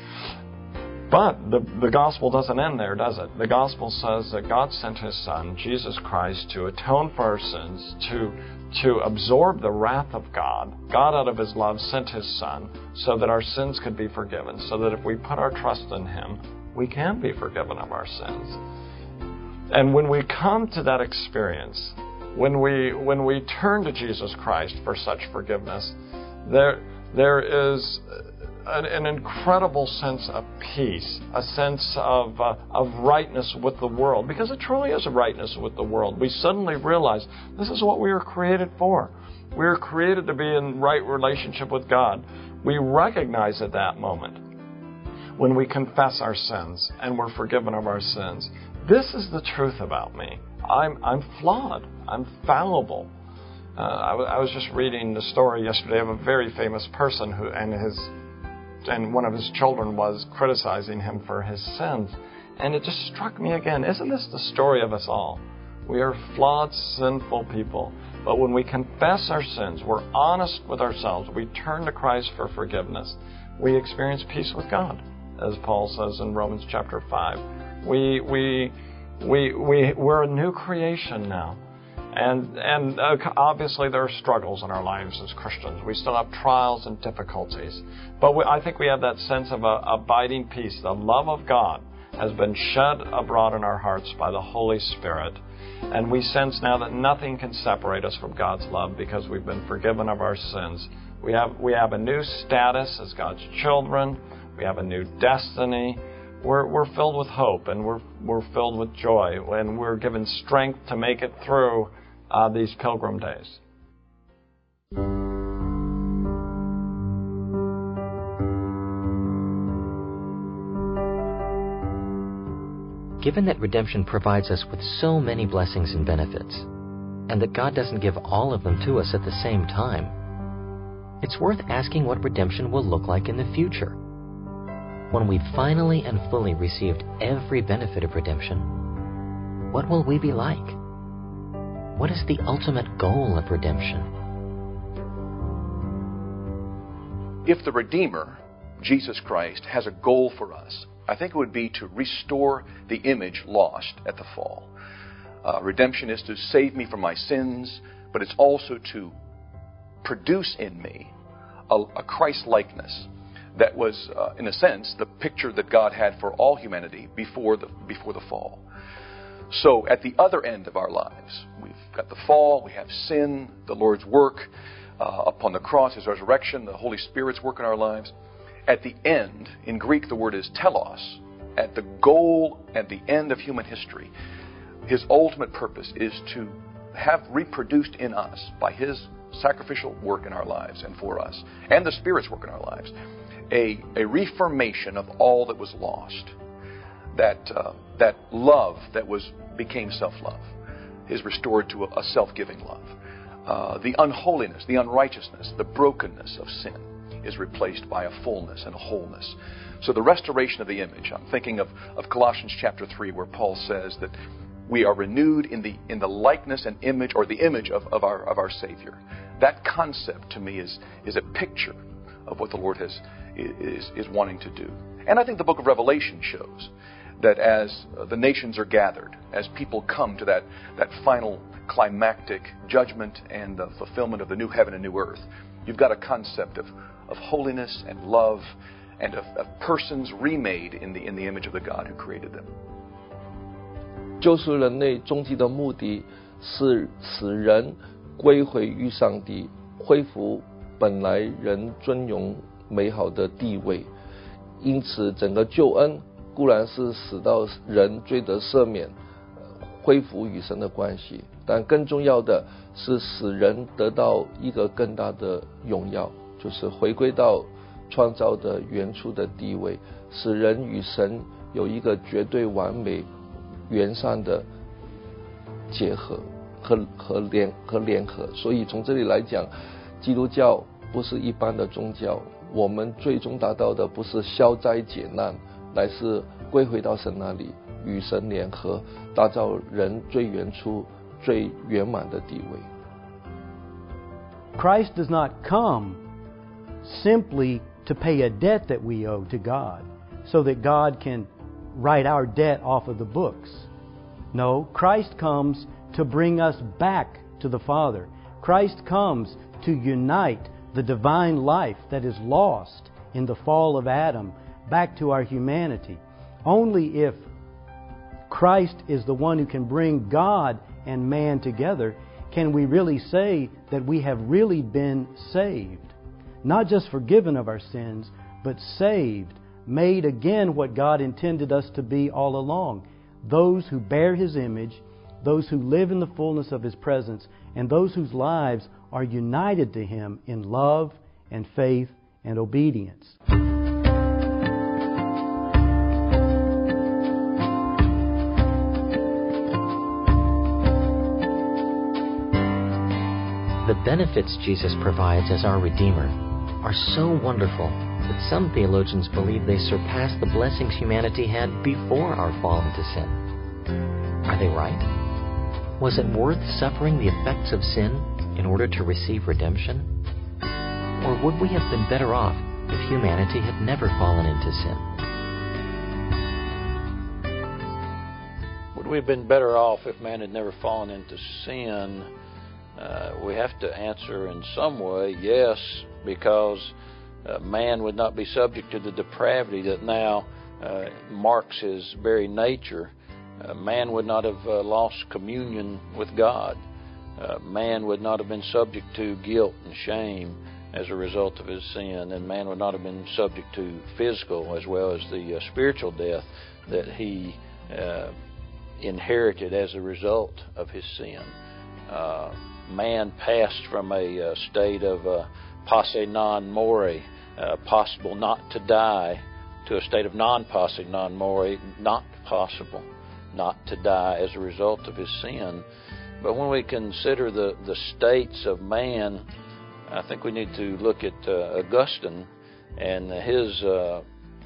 But the, the gospel doesn't end there, does it? The gospel says that God sent His Son, Jesus Christ, to atone for our sins, to, to absorb the wrath of God. God, out of His love, sent His Son so that our sins could be forgiven, so that if we put our trust in Him, we can be forgiven of our sins. And when we come to that experience, when we, when we turn to Jesus Christ for such forgiveness, there, there is An, an incredible sense of peace, a sense of uh, of rightness with the world, because it truly is a rightness with the world. We suddenly realize this is what we were created for. We were created to be in right relationship with God. We recognize at that moment, when we confess our sins and we're forgiven of our sins, this is the truth about me. I'm I'm flawed. I'm fallible. Uh, I, w- I was just reading the story yesterday of a very famous person who and his. And one of his children was criticizing him for his sins. And it just struck me again, isn't this the story of us all? We are flawed, sinful people. But when we confess our sins, we're honest with ourselves, we turn to Christ for forgiveness, we experience peace with God, as Paul says in Romans chapter five. We, we, we, we, we're a new creation now. And and uh, obviously there are struggles in our lives as Christians. We still have trials and difficulties. But we, I think we have that sense of a abiding peace. The love of God has been shed abroad in our hearts by the Holy Spirit. And we sense now that nothing can separate us from God's love because we've been forgiven of our sins. We have we have a new status as God's children. We have a new destiny. We're we're filled with hope, and we're we're filled with joy, and we're given strength to make it through Uh, these pilgrim days. Given that redemption provides us with so many blessings and benefits, and that God doesn't give all of them to us at the same time, it's worth asking what redemption will look like in the future. When we've finally and fully received every benefit of redemption, what will we be like? What is the ultimate goal of redemption? If the Redeemer, Jesus Christ, has a goal for us, I think it would be to restore the image lost at the fall. Uh, redemption is to save me from my sins, but it's also to produce in me a, a Christ-likeness that was, uh, in a sense, the picture that God had for all humanity before the before the fall. So at the other end of our lives, we've got the fall, we have sin, the Lord's work uh, upon the cross, His resurrection, the Holy Spirit's work in our lives. At the end, in Greek the word is telos, at the goal, at the end of human history, His ultimate purpose is to have reproduced in us by His sacrificial work in our lives and for us, and the Spirit's work in our lives, a, a reformation of all that was lost. That uh, that love that was became self-love is restored to a, a self-giving love. Uh, the unholiness, the unrighteousness, the brokenness of sin is replaced by a fullness and a wholeness. So the restoration of the image. I'm thinking of, of Colossians chapter three, where Paul says that we are renewed in the in the likeness and image, or the image of, of our of our Savior. That concept to me is is a picture of what the Lord has is is wanting to do. And I think the book of Revelation shows that as the nations are gathered, as people come to that, that final climactic judgment and the fulfillment of the new heaven and new earth, you've got a concept of, of holiness and love and of, of persons remade in the, in the image of the God who created them. 救赎人类终极的目的是使人归回于上帝，恢复本来人尊荣美好的地位。因此，整个救恩固然是使到人罪得赦免，恢恢复与神的关系，但更重要的是使人得到一个更大的荣耀，就是回归到创造的原初的地位，使人与神有一个绝对完美完善的结合和和联和联合。所以从这里来讲，基督教不是一般的宗教，我们最终达到的不是消灾解难，乃是归回到神那里，与神联合，打造人最原初最圆满的地位。 Christ does not come simply to pay a debt that we owe to God, so that God can write our debt off of the books. No, Christ comes to bring us back to the Father. Christ comes to unite the divine life that is lost in the fall of Adam back to our humanity. Only if Christ is the one who can bring God and man together can we really say that we have really been saved. Not just forgiven of our sins, but saved, made again what God intended us to be all along. Those who bear His image, those who live in the fullness of His presence, and those whose lives are united to Him in love and faith and obedience. The benefits Jesus provides as our Redeemer are so wonderful that some theologians believe they surpass the blessings humanity had before our fall into sin. Are they right? Was it worth suffering the effects of sin in order to receive redemption? Or would we have been better off if humanity had never fallen into sin? Would we have been better off if man had never fallen into sin? Uh, we have to answer in some way, yes, because uh, man would not be subject to the depravity that now uh, marks his very nature. Uh, man would not have uh, lost communion with God. Uh, man would not have been subject to guilt and shame as a result of his sin, and man would not have been subject to physical as well as the uh, spiritual death that he uh, inherited as a result of his sin. Uh, man passed from a uh, state of uh, posse non more, uh, possible not to die, to a state of non posse non more, not possible not to die as a result of his sin. But when we consider the, the states of man, I think we need to look at uh, Augustine and his uh,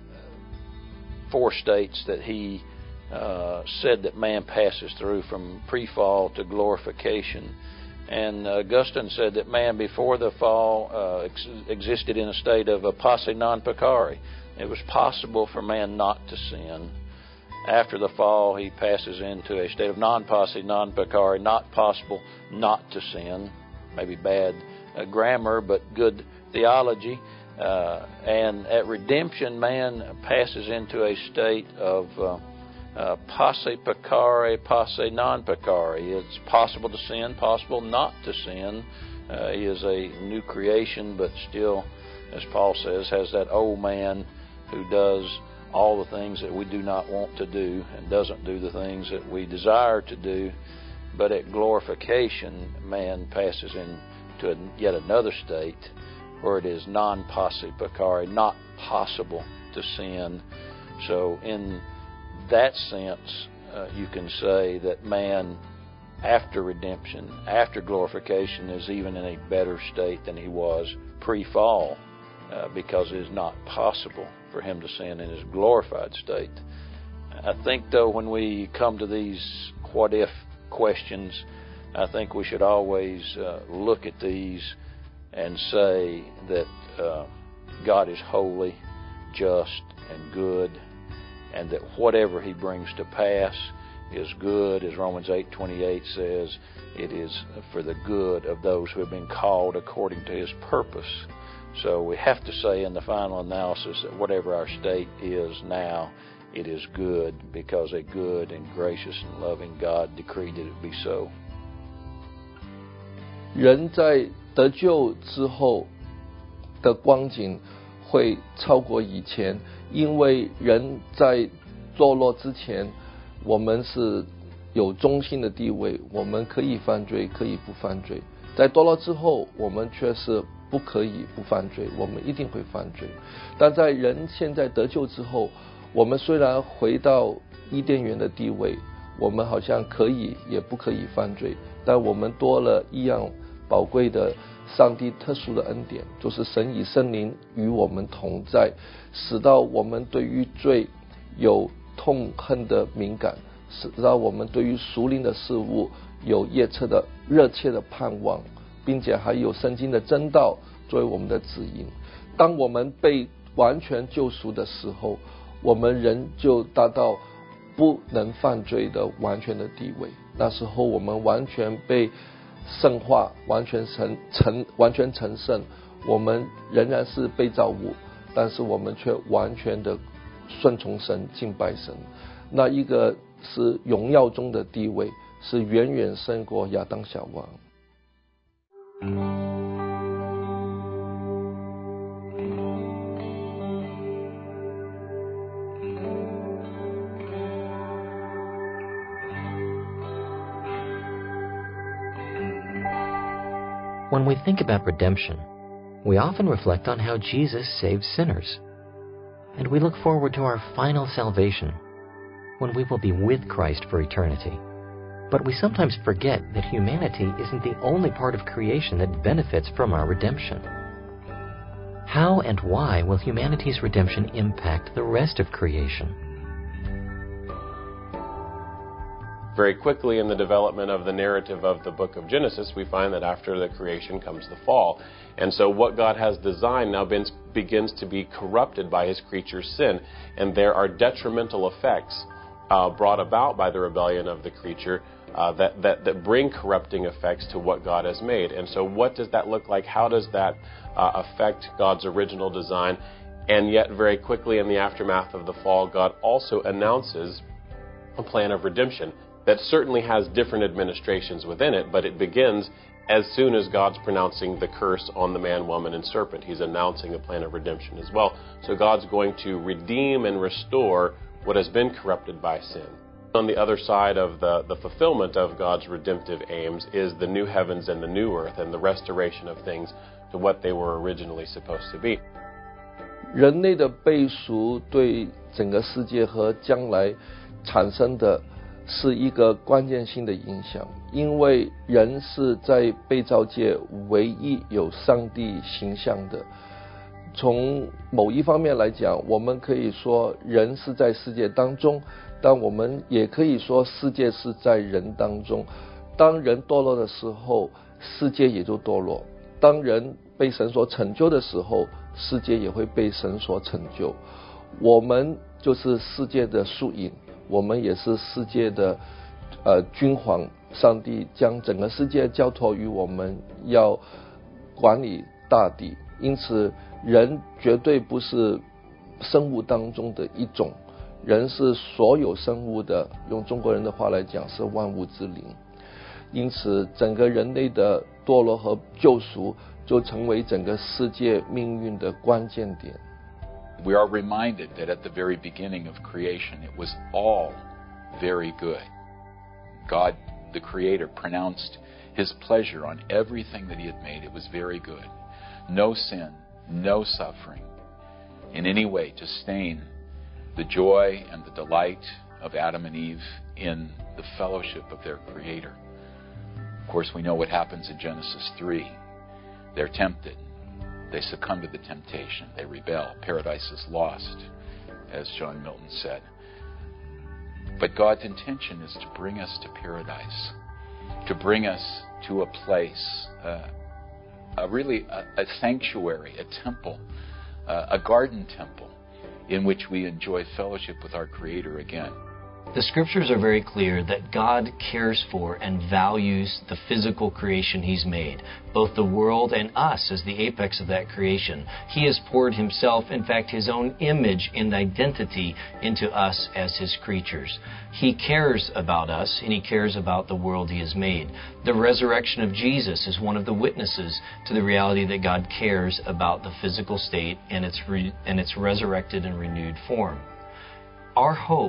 four states that he uh, said that man passes through from pre-fall to glorification. And Augustine said that man before the fall uh, ex- existed in a state of a posse non peccare. It was possible for man not to sin. After the fall, he passes into a state of non posse non peccare, not possible not to sin. Maybe bad uh, grammar, but good theology. Uh, and at redemption, man passes into a state of uh, Uh, posse peccare, posse non peccare. It's possible to sin, possible not to sin. Uh, he is a new creation, but still, as Paul says, has that old man who does all the things that we do not want to do and doesn't do the things that we desire to do. But at glorification, man passes into a, yet another state where it is non posse peccare, not possible to sin. So in that sense, uh, you can say that man, after redemption, after glorification, is even in a better state than he was pre-fall, uh, because it is not possible for him to sin in his glorified state. I think, though, when we come to these what-if questions, I think we should always uh, look at these and say that uh, God is holy, just, and good, and that whatever He brings to pass is good. As Romans eight twenty-eight says, it is for the good of those who have been called according to His purpose. So we have to say in the final analysis that whatever our state is now, it is good, because a good and gracious and loving God decreed that it be so. 人在得救之后的光景会超过以前，因为人在堕落之前，我们是有中心的地位，我们可以犯罪，可以不犯罪。在堕落之后，我们却是不可以不犯罪，我们一定会犯罪。但在人现在得救之后，我们虽然回到伊甸园的地位，我们好像可以也不可以犯罪，但我们多了一样宝贵的上帝特殊的恩典，就是神以圣灵与我们同在，使到我们对于罪有痛恨的敏感，使到我们对于属灵的事物有热切的热切的盼望，并且还有圣经的真道作为我们的指引。当我们被完全救赎的时候，我们人就达到不能犯罪的完全的地位。那时候我们完全被圣化，完全成成完全成圣。我们仍然是被造物，但是我们却完全的顺从神，敬拜神。那一个是荣耀中的地位，是远远胜过亚当夏娃。 When we think about redemption, we often reflect on how Jesus saved sinners. And we look forward to our final salvation, when we will be with Christ for eternity. But we sometimes forget that humanity isn't the only part of creation that benefits from our redemption. How and why will humanity's redemption impact the rest of creation? Very quickly in the development of the narrative of the book of Genesis, we find that after the creation comes the fall. And so what God has designed now begins to be corrupted by his creature's sin. And there are detrimental effects uh, brought about by the rebellion of the creature uh, that, that, that bring corrupting effects to what God has made. And so what does that look like? How does that uh, affect God's original design? And yet very quickly in the aftermath of the fall, God also announces a plan of redemption that certainly has different administrations within it, but it begins as soon as God's pronouncing the curse on the man, woman, and serpent. He's announcing a plan of redemption as well. So God's going to redeem and restore what has been corrupted by sin. On the other side of the, the fulfillment of God's redemptive aims is the new heavens and the new earth and the restoration of things to what they were originally supposed to be. 人类的被赎对整个世界和将来产生的是一个关键性的影响，因为人是在被造界唯一有上帝形象的。从某一方面来讲，我们可以说人是在世界当中，但我们也可以说世界是在人当中。当人堕落的时候，世界也就堕落；当人被神所拯救的时候，世界也会被神所拯救。我们就是世界的缩影，我们也是世界的呃君皇。上帝将整个世界交托于我们，要管理大地。因此，人绝对不是生物当中的一种，人是所有生物的，用中国人的话来讲，是万物之灵。因此，整个人类的堕落和救赎就成为整个世界命运的关键点。 We are reminded that at the very beginning of creation, it was all very good. God, the Creator, pronounced His pleasure on everything that He had made. It was very good. No sin, no suffering in any way to stain the joy and the delight of Adam and Eve in the fellowship of their Creator. Of course, we know what happens in Genesis three. They're tempted. They succumb to the temptation. They rebel. Paradise is lost, as John Milton said. But God's intention is to bring us to paradise, to bring us to a place, uh, a really a, a sanctuary, a temple, uh, a garden temple, in which we enjoy fellowship with our Creator again. The scriptures are very clear that God cares for and values the physical creation He's made, both the world and us as the apex of that creation. He has poured Himself, in fact, His own image and identity into us as His creatures. He cares about us, and He cares about the world He has made. The resurrection of Jesus is one of the witnesses to the reality that God cares about the physical state and its, re- and its resurrected and renewed form. Our hope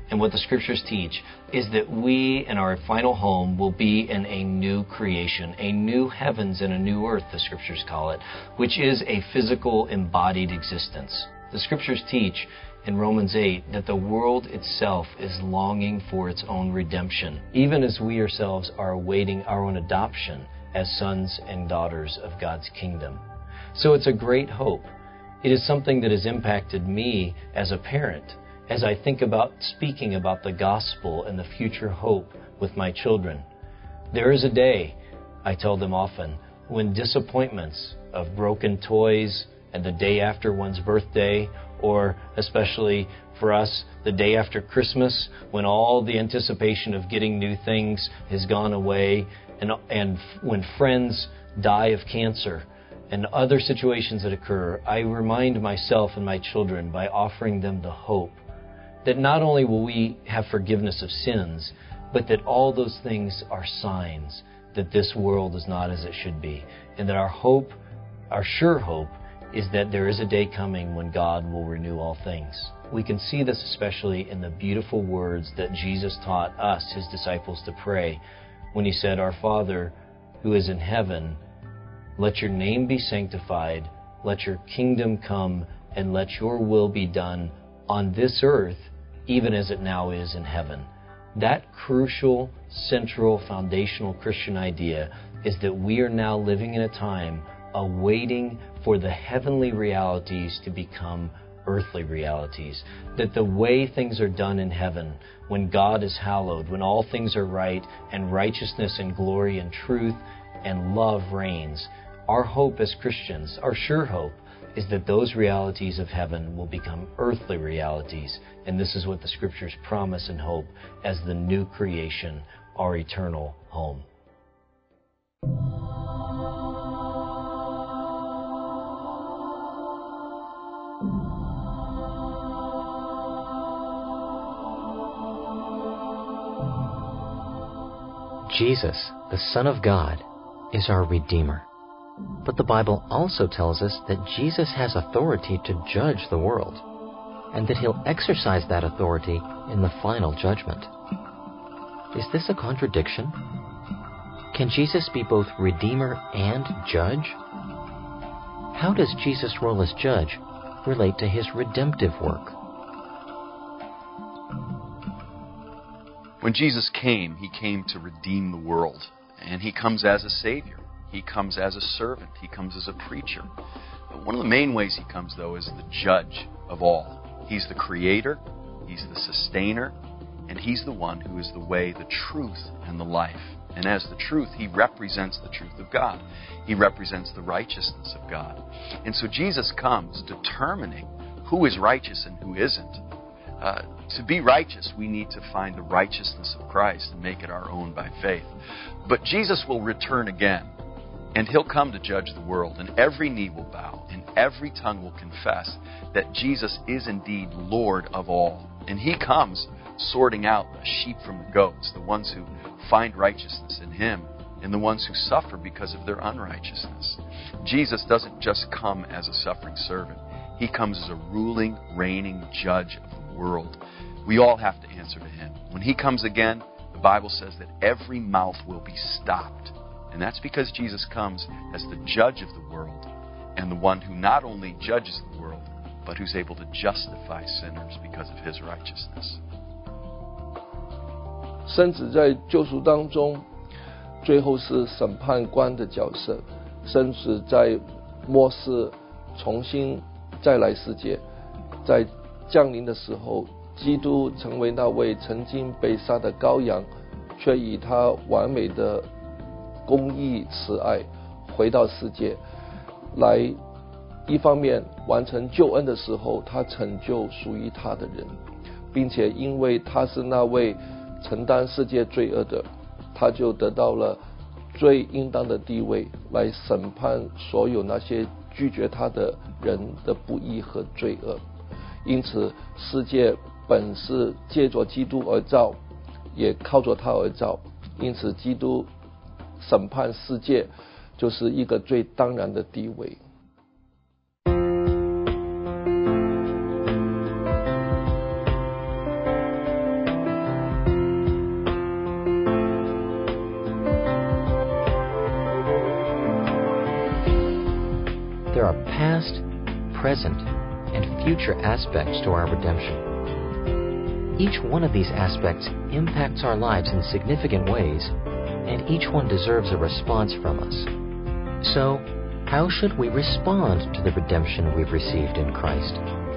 and what the Scriptures teach is that we in our final home will be in a new creation, a new heavens and a new earth, the Scriptures call it, which is a physical embodied existence. The Scriptures teach in Romans eight that the world itself is longing for its own redemption, even as we ourselves are awaiting our own adoption as sons and daughters of God's kingdom. So it's a great hope. It is something that has impacted me as a parent as I think about speaking about the gospel and the future hope with my children. There is a day, I tell them often, when disappointments of broken toys and the day after one's birthday, or especially for us, the day after Christmas, when all the anticipation of getting new things has gone away, and, and when friends die of cancer, and other situations that occur, I remind myself and my children by offering them the hope that not only will we have forgiveness of sins, but that all those things are signs that this world is not as it should be, and that our hope, our sure hope, is that there is a day coming when God will renew all things. We can see this especially in the beautiful words that Jesus taught us, His disciples, to pray when He said, "Our Father, who is in heaven, let your name be sanctified, let your kingdom come, and let your will be done on this earth, even as it now is in heaven." That crucial, central, foundational Christian idea is that we are now living in a time awaiting for the heavenly realities to become earthly realities. That the way things are done in heaven, when God is hallowed, when all things are right, and righteousness and glory and truth and love reigns, our hope as Christians, our sure hope, is that those realities of heaven will become earthly realities. And this is what the Scriptures promise and hope as the new creation, our eternal home. Jesus, the Son of God, is our Redeemer. But the Bible also tells us that Jesus has authority to judge the world, and that He'll exercise that authority in the final judgment. Is this a contradiction? Can Jesus be both Redeemer and Judge? How does Jesus' role as Judge relate to His redemptive work? When Jesus came, He came to redeem the world, and He comes as a Savior. He comes as a servant. He comes as a preacher. But one of the main ways He comes, though, is the judge of all. He's the creator, He's the sustainer, and He's the one who is the way, the truth, and the life. And as the truth, He represents the truth of God. He represents the righteousness of God. And so Jesus comes determining who is righteous and who isn't. Uh, to be righteous, we need to find the righteousness of Christ and make it our own by faith. But Jesus will return again. And He'll come to judge the world, and every knee will bow, and every tongue will confess that Jesus is indeed Lord of all. And He comes sorting out the sheep from the goats, the ones who find righteousness in Him, and the ones who suffer because of their unrighteousness. Jesus doesn't just come as a suffering servant. He comes as a ruling, reigning judge of the world. We all have to answer to Him. When He comes again, the Bible says that every mouth will be stopped. And that's because Jesus comes as the judge of the world, and the one who not only judges the world, but who's able to justify sinners because of His righteousness. 甚至在救赎当中，最后是审判官的角色，甚至在末世重新再来世界，在降临的时候，基督成为那位曾经被杀的羔羊，却以他完美的公义慈爱回到世界来，一方面完成救恩的时候，他拯救属于他的人，并且因为他是那位承担世界罪恶的，他就得到了最应当的地位，来审判所有那些拒绝他的人的不义和罪恶。因此世界本是借着基督而造，也靠着他而造，因此基督审判世界就是一个最当然的地位。 There are past, present, and future aspects to our redemption. Each one of these aspects impacts our lives in significant ways, and each one deserves a response from us. So, how should we respond to the redemption we've received in Christ?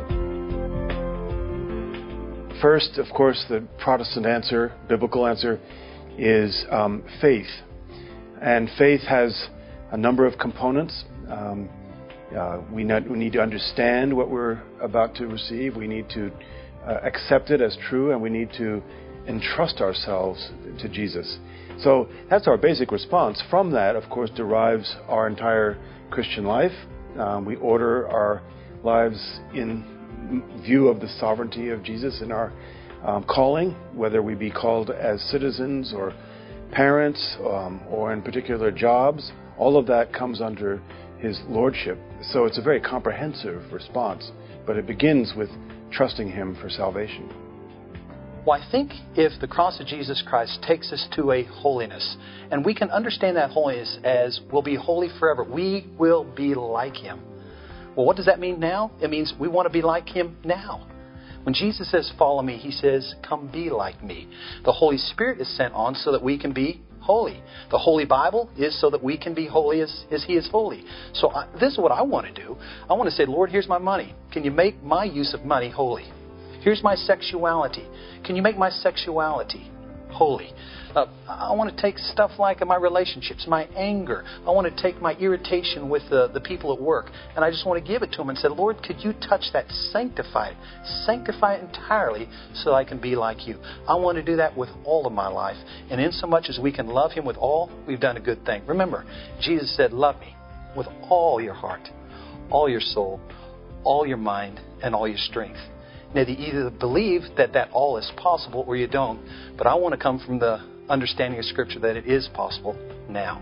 First, of course, the Protestant answer, biblical answer, is um, faith. And faith has a number of components. Um, uh, we, not, we need to understand what we're about to receive. We need to uh, accept it as true, and we need to entrust ourselves to Jesus. So that's our basic response. From that, of course, derives our entire Christian life. Um, we order our lives in view of the sovereignty of Jesus in our um, calling, whether we be called as citizens or parents um, or in particular jobs. All of that comes under His lordship. So it's a very comprehensive response, but it begins with trusting Him for salvation. Well, I think if the cross of Jesus Christ takes us to a holiness, and we can understand that holiness as we'll be holy forever, we will be like Him. Well, what does that mean now? It means we want to be like Him now. When Jesus says, follow me, He says, come be like me. The Holy Spirit is sent on so that we can be holy. The Holy Bible is so that we can be holy as, as He is holy. So I, this is what I want to do. I want to say, Lord, here's my money. Can you make my use of money holy? Here's my sexuality. Can you make my sexuality holy? Uh, I want to take stuff like my relationships, my anger. I want to take my irritation with the, the people at work, and I just want to give it to Him and say, Lord, could you touch that? Sanctify it. Sanctify it entirely so that I can be like you. I want to do that with all of my life. And in so much as we can love Him with all, we've done a good thing. Remember, Jesus said, love me with all your heart, all your soul, all your mind, and all your strength. Now, you either believe that that all is possible or you don't. But I want to come from the understanding of Scripture that it is possible now.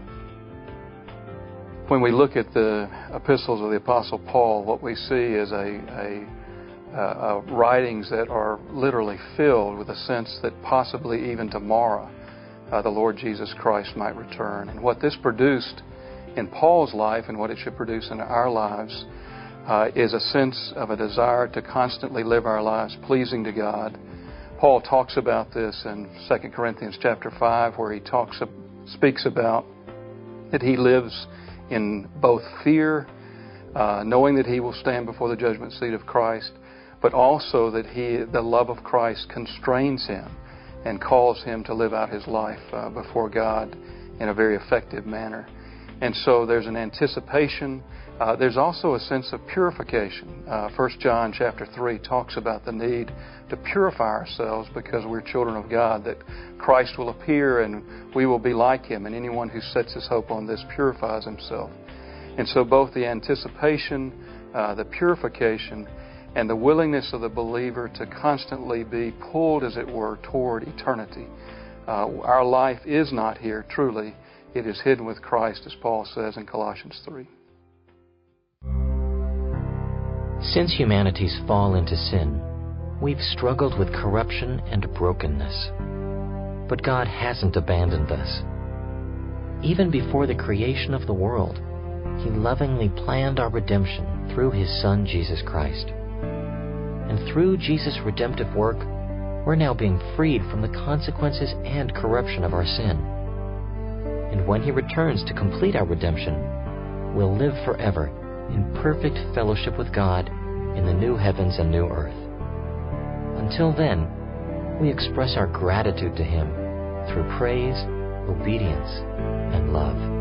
When we look at the epistles of the Apostle Paul, what we see is a, a, a writings that are literally filled with a sense that possibly even tomorrow uh, the Lord Jesus Christ might return. And what this produced in Paul's life and what it should produce in our lives Uh, is a sense of a desire to constantly live our lives pleasing to God. Paul talks about this in Second Corinthians chapter five, where he talks, speaks about that he lives in both fear, uh, knowing that he will stand before the judgment seat of Christ, but also that he, the love of Christ constrains him and calls him to live out his life uh, before God in a very effective manner. And so there's an anticipation. Uh, there's also a sense of purification. Uh, First John chapter three talks about the need to purify ourselves because we're children of God, that Christ will appear and we will be like Him, and anyone who sets his hope on this purifies himself. And so both the anticipation, uh, the purification, and the willingness of the believer to constantly be pulled, as it were, toward eternity. Uh, our life is not here, truly. It is hidden with Christ, as Paul says in Colossians three. Since humanity's fall into sin, we've struggled with corruption and brokenness. But God hasn't abandoned us. Even before the creation of the world, He lovingly planned our redemption through His Son, Jesus Christ. And through Jesus' redemptive work, we're now being freed from the consequences and corruption of our sin. And when He returns to complete our redemption, we'll live forever in perfect fellowship with God in the new heavens and new earth. Until then, we express our gratitude to Him through praise, obedience, and love.